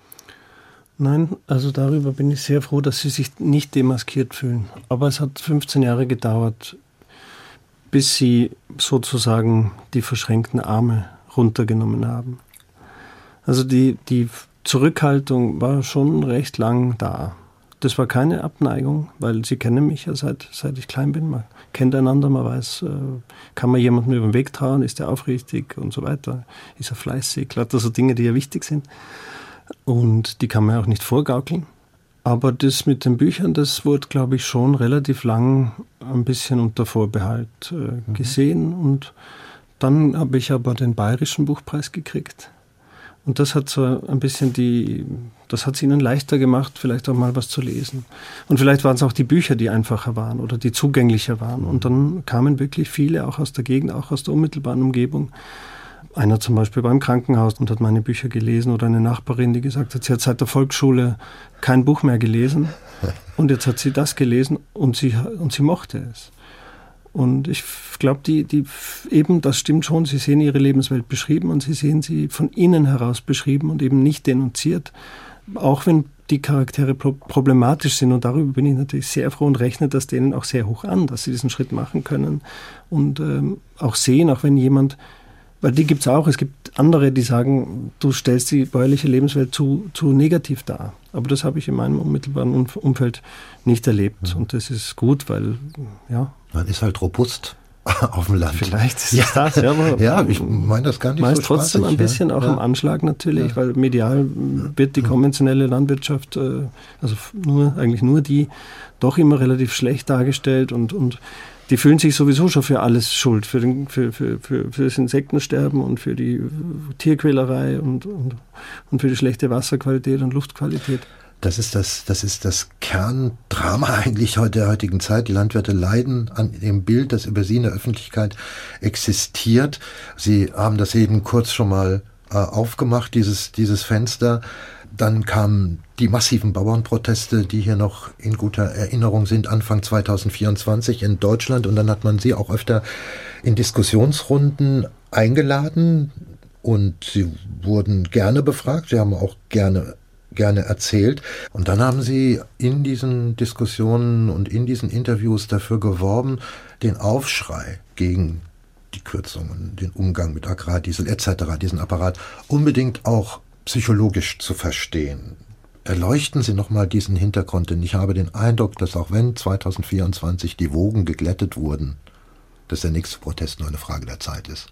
Nein, also darüber bin ich sehr froh, dass sie sich nicht demaskiert fühlen. Aber es hat fünfzehn Jahre gedauert, bis sie sozusagen die verschränkten Arme runtergenommen haben. Also die, die Zurückhaltung war schon recht lang da. Das war keine Abneigung, weil sie kennen mich ja seit, seit ich klein bin. Man kennt einander, man weiß, kann man jemandem über den Weg trauen, ist er aufrichtig und so weiter, ist er fleißig, lauter so Dinge, die ja wichtig sind. Und die kann man auch nicht vorgaukeln. Aber das mit den Büchern, das wurde, glaube ich, schon relativ lang ein bisschen unter Vorbehalt äh, gesehen. Mhm. Und dann habe ich aber den Bayerischen Buchpreis gekriegt. Und das hat so ein bisschen die, das hat es ihnen leichter gemacht, vielleicht auch mal was zu lesen. Und vielleicht waren es auch die Bücher, die einfacher waren oder die zugänglicher waren. Und dann kamen wirklich viele, auch aus der Gegend, auch aus der unmittelbaren Umgebung. Einer zum Beispiel beim Krankenhaus und hat meine Bücher gelesen oder eine Nachbarin, die gesagt hat, sie hat seit der Volksschule kein Buch mehr gelesen. Und jetzt hat sie das gelesen und sie, und sie mochte es. Und ich glaube, die, die eben, das stimmt schon, sie sehen ihre Lebenswelt beschrieben und sie sehen sie von innen heraus beschrieben und eben nicht denunziert, auch wenn die Charaktere pro- problematisch sind. Und darüber bin ich natürlich sehr froh und rechne das denen auch sehr hoch an, dass sie diesen Schritt machen können und ähm, auch sehen, auch wenn jemand, weil die gibt es auch, es gibt andere, die sagen, du stellst die bäuerliche Lebenswelt zu, zu negativ dar. Aber das habe ich in meinem unmittelbaren Umfeld nicht erlebt. Mhm. Und das ist gut, weil, ja. Man ist halt robust auf dem Land. Vielleicht ist es das, ja. Aber ja, ich meine das gar nicht man so ist trotzdem spaßig, ein bisschen ja. auch ja. am Anschlag natürlich, ja. weil medial wird die konventionelle Landwirtschaft, also nur eigentlich nur die, doch immer relativ schlecht dargestellt und, und die fühlen sich sowieso schon für alles schuld, für, den, für, für, für, für das Insektensterben und für die Tierquälerei und, und, und für die schlechte Wasserqualität und Luftqualität. Das ist das, das ist das Kerndrama eigentlich heute der heutigen Zeit. Die Landwirte leiden an dem Bild, das über sie in der Öffentlichkeit existiert. Sie haben das eben kurz schon mal äh, aufgemacht, dieses, dieses Fenster. Dann kamen die massiven Bauernproteste, die hier noch in guter Erinnerung sind, Anfang zwanzig vierundzwanzig in Deutschland. Und dann hat man sie auch öfter in Diskussionsrunden eingeladen und sie wurden gerne befragt. Sie haben auch gerne gerne erzählt. Und dann haben sie in diesen Diskussionen und in diesen Interviews dafür geworben, den Aufschrei gegen die Kürzungen, den Umgang mit Agrardiesel et cetera, diesen Apparat, unbedingt auch psychologisch zu verstehen. Erleuchten Sie nochmal diesen Hintergrund, denn ich habe den Eindruck, dass auch wenn zwanzig vierundzwanzig die Wogen geglättet wurden, dass der nächste Protest nur eine Frage der Zeit ist.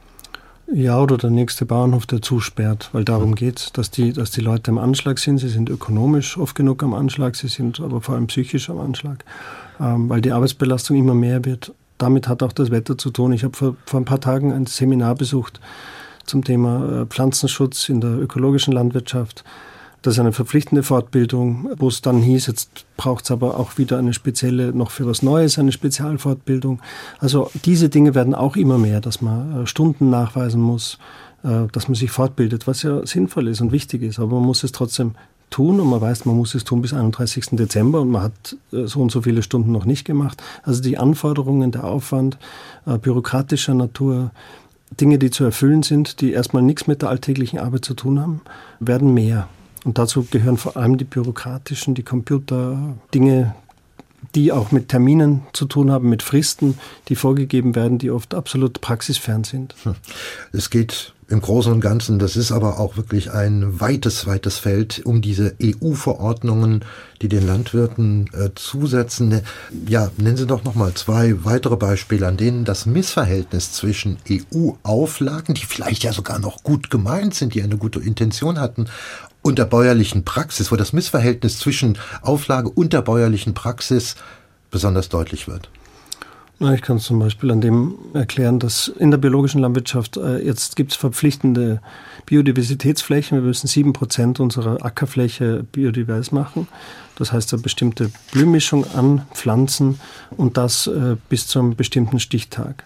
Ja, oder der nächste Bauernhof, der zusperrt, weil darum geht's, dass die, dass die Leute am Anschlag sind. Sie sind ökonomisch oft genug am Anschlag, sie sind aber vor allem psychisch am Anschlag, ähm, weil die Arbeitsbelastung immer mehr wird. Damit hat auch das Wetter zu tun. Ich habe vor, vor ein paar Tagen ein Seminar besucht zum Thema äh, Pflanzenschutz in der ökologischen Landwirtschaft. Das ist eine verpflichtende Fortbildung, wo es dann hieß, jetzt braucht es aber auch wieder eine spezielle, noch für was Neues, eine Spezialfortbildung. Also diese Dinge werden auch immer mehr, dass man äh, Stunden nachweisen muss, äh, dass man sich fortbildet, was ja sinnvoll ist und wichtig ist. Aber man muss es trotzdem tun und man weiß, man muss es tun bis einunddreißigsten Dezember und man hat so und so viele Stunden noch nicht gemacht. Also die Anforderungen, der Aufwand, äh, bürokratischer Natur, Dinge, die zu erfüllen sind, die erstmal nichts mit der alltäglichen Arbeit zu tun haben, werden mehr. Und dazu gehören vor allem die bürokratischen, die Computer-Dinge, die auch mit Terminen zu tun haben, mit Fristen, die vorgegeben werden, die oft absolut praxisfern sind. Es geht im Großen und Ganzen, das ist aber auch wirklich ein weites, weites Feld, um diese E U-Verordnungen, die den Landwirten äh, zusetzen. Ja, nennen Sie doch nochmal zwei weitere Beispiele, an denen das Missverhältnis zwischen E U-Auflagen, die vielleicht ja sogar noch gut gemeint sind, die eine gute Intention hatten, und der bäuerlichen Praxis, wo das Missverhältnis zwischen Auflage und der bäuerlichen Praxis besonders deutlich wird. Na, ich kann es zum Beispiel an dem erklären, dass in der biologischen Landwirtschaft äh, jetzt gibt es verpflichtende Biodiversitätsflächen. Wir müssen sieben Prozent unserer Ackerfläche biodivers machen. Das heißt eine bestimmte Blühmischung an Pflanzen und das äh, bis zu einem bestimmten Stichtag.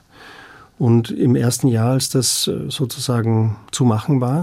Und im ersten Jahr, als das äh, sozusagen zu machen war,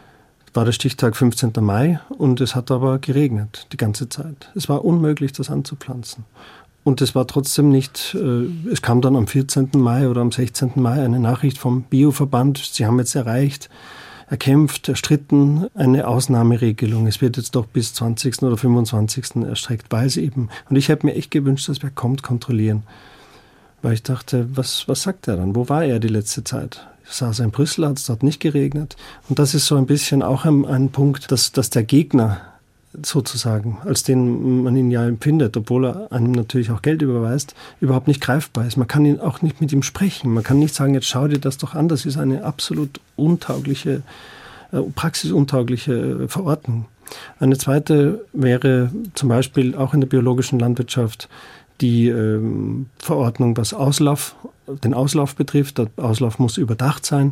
war der Stichtag fünfzehnten Mai und es hat aber geregnet die ganze Zeit. Es war unmöglich, das anzupflanzen. Und es war trotzdem nicht, äh, es kam dann am vierzehnten Mai oder am sechzehnten Mai eine Nachricht vom Bioverband, sie haben jetzt erreicht, erkämpft, erstritten, eine Ausnahmeregelung. Es wird jetzt doch bis zwanzigsten oder fünfundzwanzigsten erstreckt, weil es eben, und ich hätte mir echt gewünscht, dass wer kommt, kontrollieren. Weil ich dachte, was, was sagt er dann? Wo war er die letzte Zeit? Saß er in Brüssel, hat es dort nicht geregnet. Und das ist so ein bisschen auch ein, ein Punkt, dass, dass der Gegner sozusagen, als den man ihn ja empfindet, obwohl er einem natürlich auch Geld überweist, überhaupt nicht greifbar ist. Man kann ihn auch nicht mit ihm sprechen. Man kann nicht sagen, jetzt schau dir das doch an, das ist eine absolut untaugliche, äh, praxisuntaugliche Verordnung. Eine zweite wäre zum Beispiel auch in der biologischen Landwirtschaft die ähm, Verordnung, was Auslauf, den Auslauf betrifft. Der Auslauf muss überdacht sein.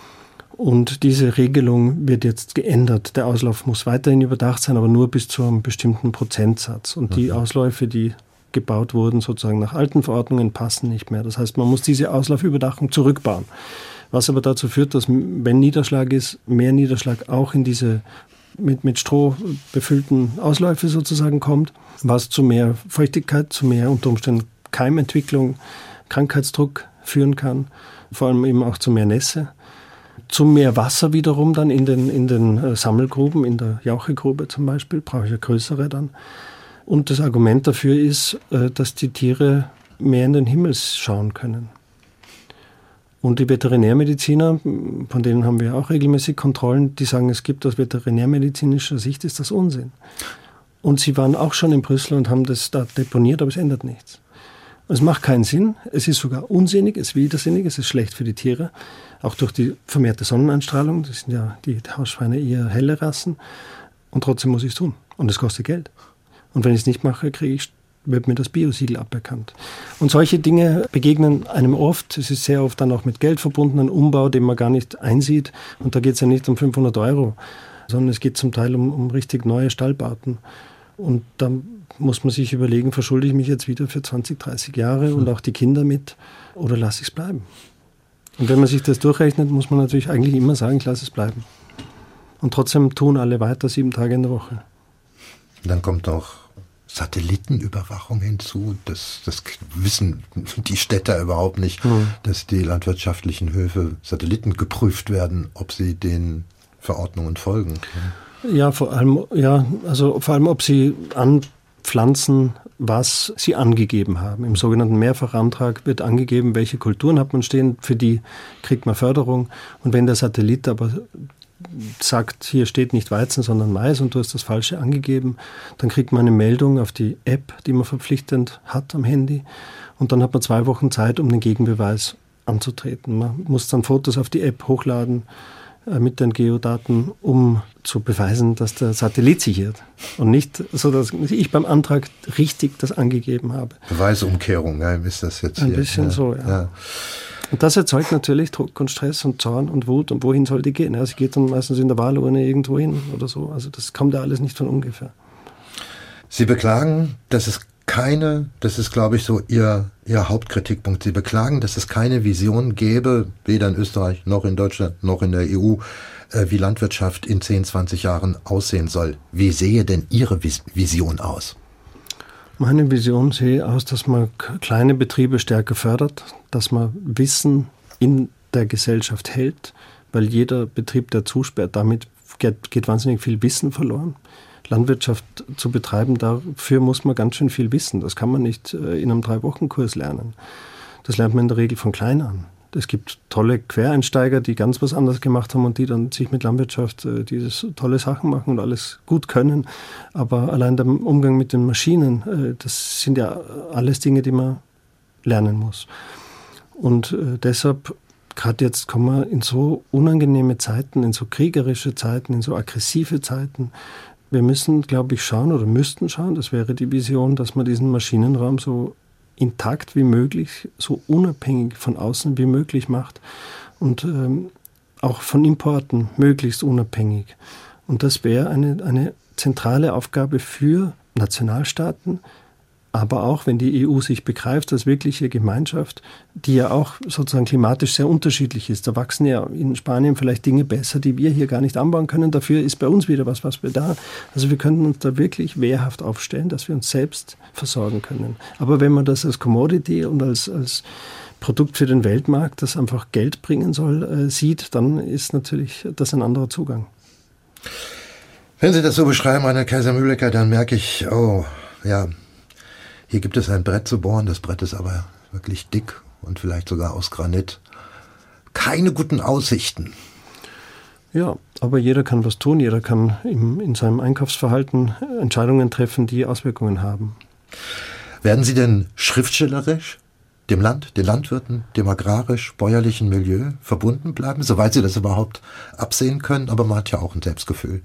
Und diese Regelung wird jetzt geändert. Der Auslauf muss weiterhin überdacht sein, aber nur bis zu einem bestimmten Prozentsatz. Und die Ausläufe, die gebaut wurden, sozusagen nach alten Verordnungen, passen nicht mehr. Das heißt, man muss diese Auslaufüberdachung zurückbauen. Was aber dazu führt, dass, wenn Niederschlag ist, mehr Niederschlag auch in diese mit, mit Stroh befüllten Ausläufe sozusagen kommt, was zu mehr Feuchtigkeit, zu mehr unter Umständen Keimentwicklung, Krankheitsdruck führen kann, vor allem eben auch zu mehr Nässe. Zu mehr Wasser wiederum dann in den, in den Sammelgruben, in der Jauchegrube zum Beispiel, brauche ich eine größere dann. Und das Argument dafür ist, dass die Tiere mehr in den Himmel schauen können. Und die Veterinärmediziner, von denen haben wir auch regelmäßig Kontrollen, die sagen, es gibt aus veterinärmedizinischer Sicht ist das Unsinn. Und sie waren auch schon in Brüssel und haben das da deponiert, aber es ändert nichts. Es macht keinen Sinn, es ist sogar unsinnig, es ist widersinnig, es ist schlecht für die Tiere, auch durch die vermehrte Sonneneinstrahlung, das sind ja die Hausschweine eher helle Rassen, und trotzdem muss ich es tun und es kostet Geld. Und wenn ich es nicht mache, kriege ich, wird mir das Biosiegel aberkannt. Und solche Dinge begegnen einem oft, es ist sehr oft dann auch mit Geld verbunden, ein Umbau, den man gar nicht einsieht, und da geht es ja nicht um fünfhundert Euro, sondern es geht zum Teil um, um richtig neue Stallbauten. Und dann muss man sich überlegen, verschulde ich mich jetzt wieder für zwanzig, dreißig Jahre und auch die Kinder mit, oder lasse ich es bleiben? Und wenn man sich das durchrechnet, muss man natürlich eigentlich immer sagen, ich lasse es bleiben. Und trotzdem tun alle weiter, sieben Tage in der Woche. Dann kommt noch Satellitenüberwachung hinzu. Das, das wissen die Städter überhaupt nicht, mhm. dass die landwirtschaftlichen Höfe Satelliten geprüft werden, ob sie den Verordnungen folgen. Ja, vor allem, ja, also vor allem, ob sie anpflanzen, was sie angegeben haben. Im sogenannten Mehrfachantrag wird angegeben, welche Kulturen hat man stehen, für die kriegt man Förderung. Und wenn der Satellit aber sagt, hier steht nicht Weizen, sondern Mais und du hast das Falsche angegeben, dann kriegt man eine Meldung auf die App, die man verpflichtend hat am Handy. Und dann hat man zwei Wochen Zeit, um den Gegenbeweis anzutreten. Man muss dann Fotos auf die App hochladen mit den Geodaten, um zu beweisen, dass der Satellit sich irrt. Und nicht so, dass ich beim Antrag richtig das angegeben habe. Beweisumkehrung, ja, ist das jetzt Ein hier? Ein bisschen ja, so, ja. ja. Und das erzeugt natürlich Druck und Stress und Zorn und Wut. Und wohin soll die gehen? Ja, sie geht dann meistens in der Wahlurne irgendwo hin oder so. Also das kommt ja alles nicht von ungefähr. Sie beklagen, dass es keine, das ist, glaube ich, so Ihr, Ihr Hauptkritikpunkt. Sie beklagen, dass es keine Vision gäbe, weder in Österreich noch in Deutschland noch in der E U, wie Landwirtschaft in zehn, zwanzig Jahren aussehen soll. Wie sehe denn Ihre Vision aus? Meine Vision sehe aus, dass man kleine Betriebe stärker fördert, dass man Wissen in der Gesellschaft hält, weil jeder Betrieb, der zusperrt, damit geht, geht wahnsinnig viel Wissen verloren. Landwirtschaft zu betreiben, dafür muss man ganz schön viel wissen. Das kann man nicht in einem Drei-Wochen-Kurs lernen. Das lernt man in der Regel von klein an. Es gibt tolle Quereinsteiger, die ganz was anderes gemacht haben und die dann sich mit Landwirtschaft äh, dieses tolle Sachen machen und alles gut können. Aber allein der Umgang mit den Maschinen, äh, das sind ja alles Dinge, die man lernen muss. Und äh, deshalb, gerade jetzt kommen wir in so unangenehme Zeiten, in so kriegerische Zeiten, in so aggressive Zeiten. Wir müssen, glaube ich, schauen oder müssten schauen, das wäre die Vision, dass man diesen Maschinenraum so intakt wie möglich, so unabhängig von außen wie möglich macht und ähm, auch von Importen möglichst unabhängig. Und das wäre eine, eine zentrale Aufgabe für Nationalstaaten, aber auch, wenn die E U sich begreift als wirkliche Gemeinschaft, die ja auch sozusagen klimatisch sehr unterschiedlich ist. Da wachsen ja in Spanien vielleicht Dinge besser, die wir hier gar nicht anbauen können. Dafür ist bei uns wieder was, was wir da... Also wir könnten uns da wirklich wehrhaft aufstellen, dass wir uns selbst versorgen können. Aber wenn man das als Commodity und als, als Produkt für den Weltmarkt, das einfach Geld bringen soll, äh, sieht, dann ist natürlich das ein anderer Zugang. Wenn Sie das so beschreiben, Reinhard Kaiser-Mühlecker, dann merke ich, oh, ja... Hier gibt es ein Brett zu bohren, das Brett ist aber wirklich dick und vielleicht sogar aus Granit. Keine guten Aussichten. Ja, aber jeder kann was tun, jeder kann im, in seinem Einkaufsverhalten Entscheidungen treffen, die Auswirkungen haben. Werden Sie denn schriftstellerisch dem Land, den Landwirten, dem agrarisch-bäuerlichen Milieu verbunden bleiben, soweit Sie das überhaupt absehen können? Aber man hat ja auch ein Selbstgefühl.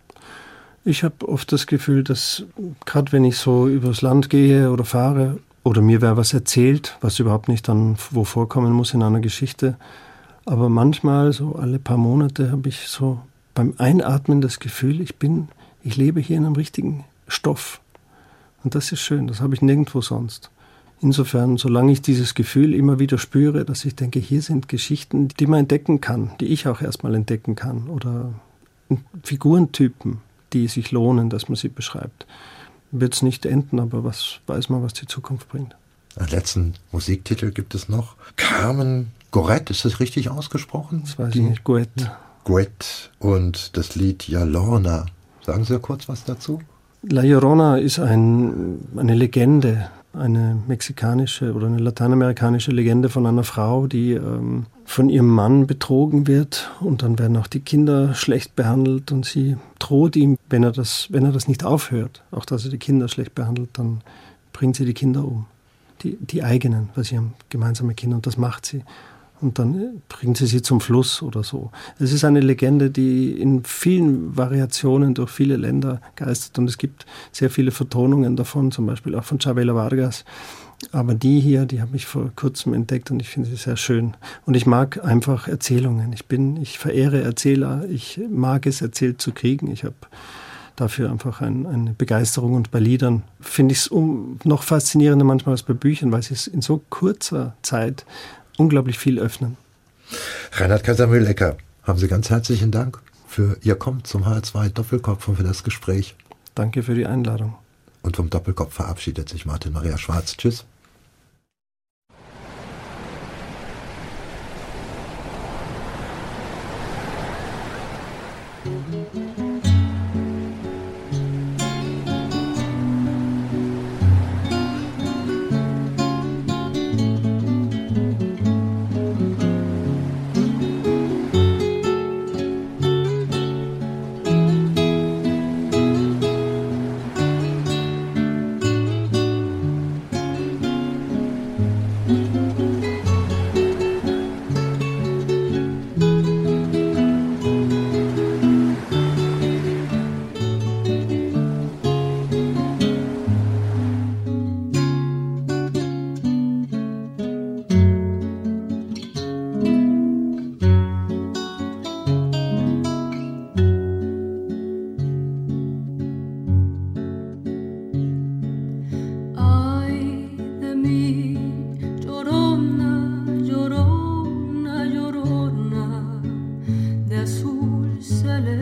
Ich habe oft das Gefühl, dass gerade wenn ich so übers Land gehe oder fahre oder mir wer was erzählt, was überhaupt nicht dann wo vorkommen muss in einer Geschichte, aber manchmal, so alle paar Monate, habe ich so beim Einatmen das Gefühl, ich bin, ich lebe hier in einem richtigen Stoff. Und das ist schön, das habe ich nirgendwo sonst. Insofern, solange ich dieses Gefühl immer wieder spüre, dass ich denke, hier sind Geschichten, die man entdecken kann, die ich auch erstmal entdecken kann oder Figurentypen, die sich lohnen, dass man sie beschreibt. Wird es nicht enden, aber was weiß man, was die Zukunft bringt. Einen letzten Musiktitel gibt es noch. Carmen Goret, ist das richtig ausgesprochen? Das weiß die, ich nicht, Goet. Goet und das Lied Ja Lorna. Sagen Sie ja kurz was dazu? La Llorona ist ein, eine Legende, eine mexikanische oder eine lateinamerikanische Legende von einer Frau, die ähm, von ihrem Mann betrogen wird und dann werden auch die Kinder schlecht behandelt und sie droht ihm, wenn er das, wenn er das nicht aufhört, auch dass er die Kinder schlecht behandelt, dann bringt sie die Kinder um. Die, die eigenen, weil sie haben gemeinsame Kinder und das macht sie. Und dann bringt sie sie zum Fluss oder so. Es ist eine Legende, die in vielen Variationen durch viele Länder geistert und es gibt sehr viele Vertonungen davon, zum Beispiel auch von Chabela Vargas. Aber die hier, die habe ich vor kurzem entdeckt und ich finde sie sehr schön. Und ich mag einfach Erzählungen. Ich bin, ich verehre Erzähler. Ich mag es, erzählt zu kriegen. Ich habe dafür einfach ein, eine Begeisterung und bei Liedern finde ich es um, noch faszinierender manchmal als bei Büchern, weil sie es in so kurzer Zeit unglaublich viel öffnen. Reinhard Kaiser-Mühlecker, haben Sie ganz herzlichen Dank für Ihr Kommen zum H R zwei Doppelkopf und für das Gespräch. Danke für die Einladung. Und vom Doppelkopf verabschiedet sich Martin Maria Schwarz. Tschüss.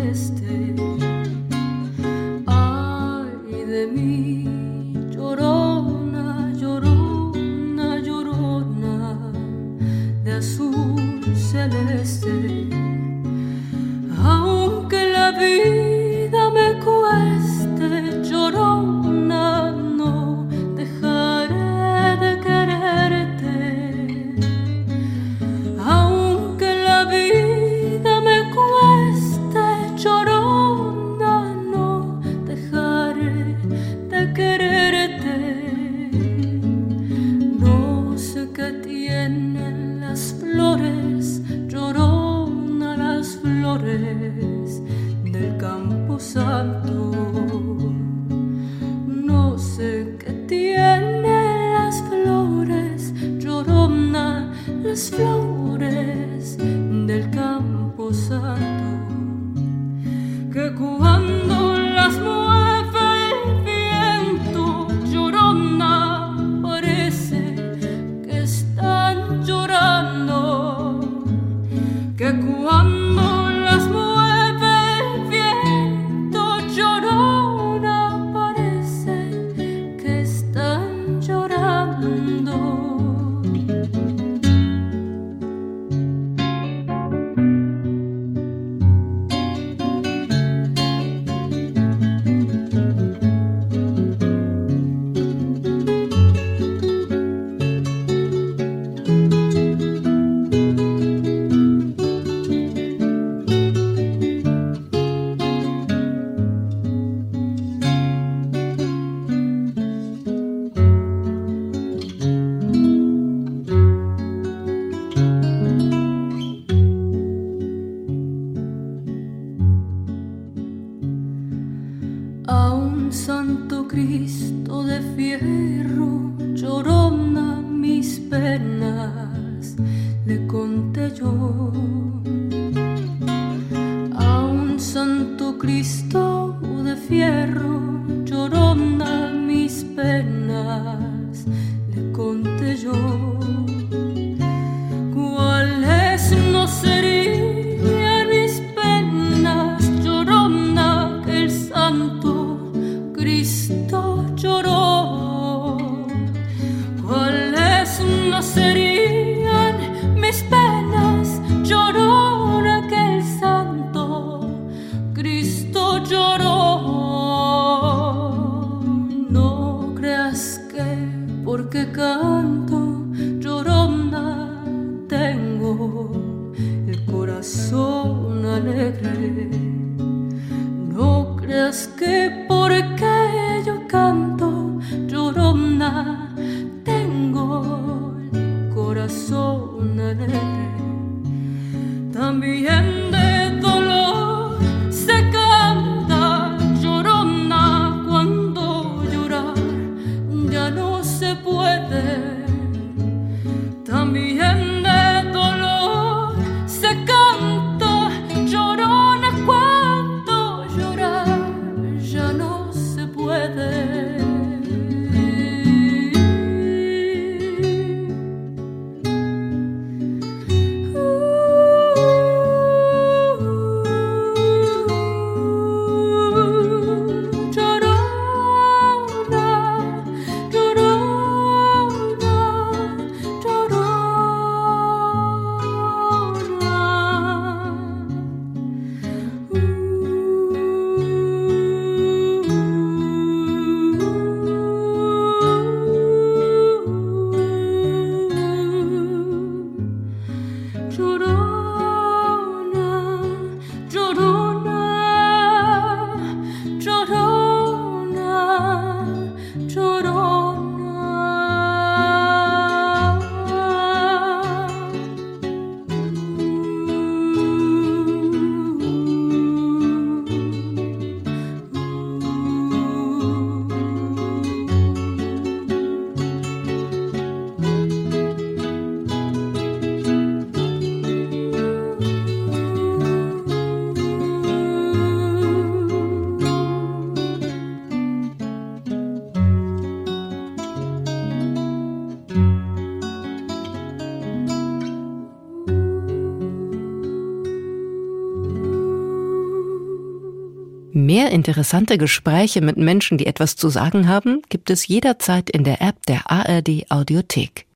celeste. Ay de mí, llorona, llorona, llorona, de azul celeste. Aunque la vida me cueste, llorona, no dejaré de quererte. Aunque la vida me cueste, llorona, no dejaré de quererte. No sé qué tienen las flores, llorona, las flores del Campo Santo. No sé qué tienen las flores, llorona, las flores del Campo Santo, que cuando las mueve el viento, llorona, parece que están llorando, que cuando las mueve el viento, llorona, parece que están llorando. A un santo Cristo de fierro, llorona, mis penas le conté yo. A un santo Cristo de fierro, llorona, mis penas le conté yo. ¿Cuáles no serían mis penas, llorona, que el santo Cristo lloró? ¿Cuáles no serían mis penas, llorona, que el santo Cristo lloró? No creas que porque canto, llorona, tengo el corazón alegre. No creas que porque yo canto, llorona, tengo el corazón alegre. También de dolor se canta, llorona, cuando llorar ya no se puede. También de dolor se canta, llorona, cuando llorar ya no se puede. Mehr interessante Gespräche mit Menschen, die etwas zu sagen haben, gibt es jederzeit in der App der A R D Audiothek.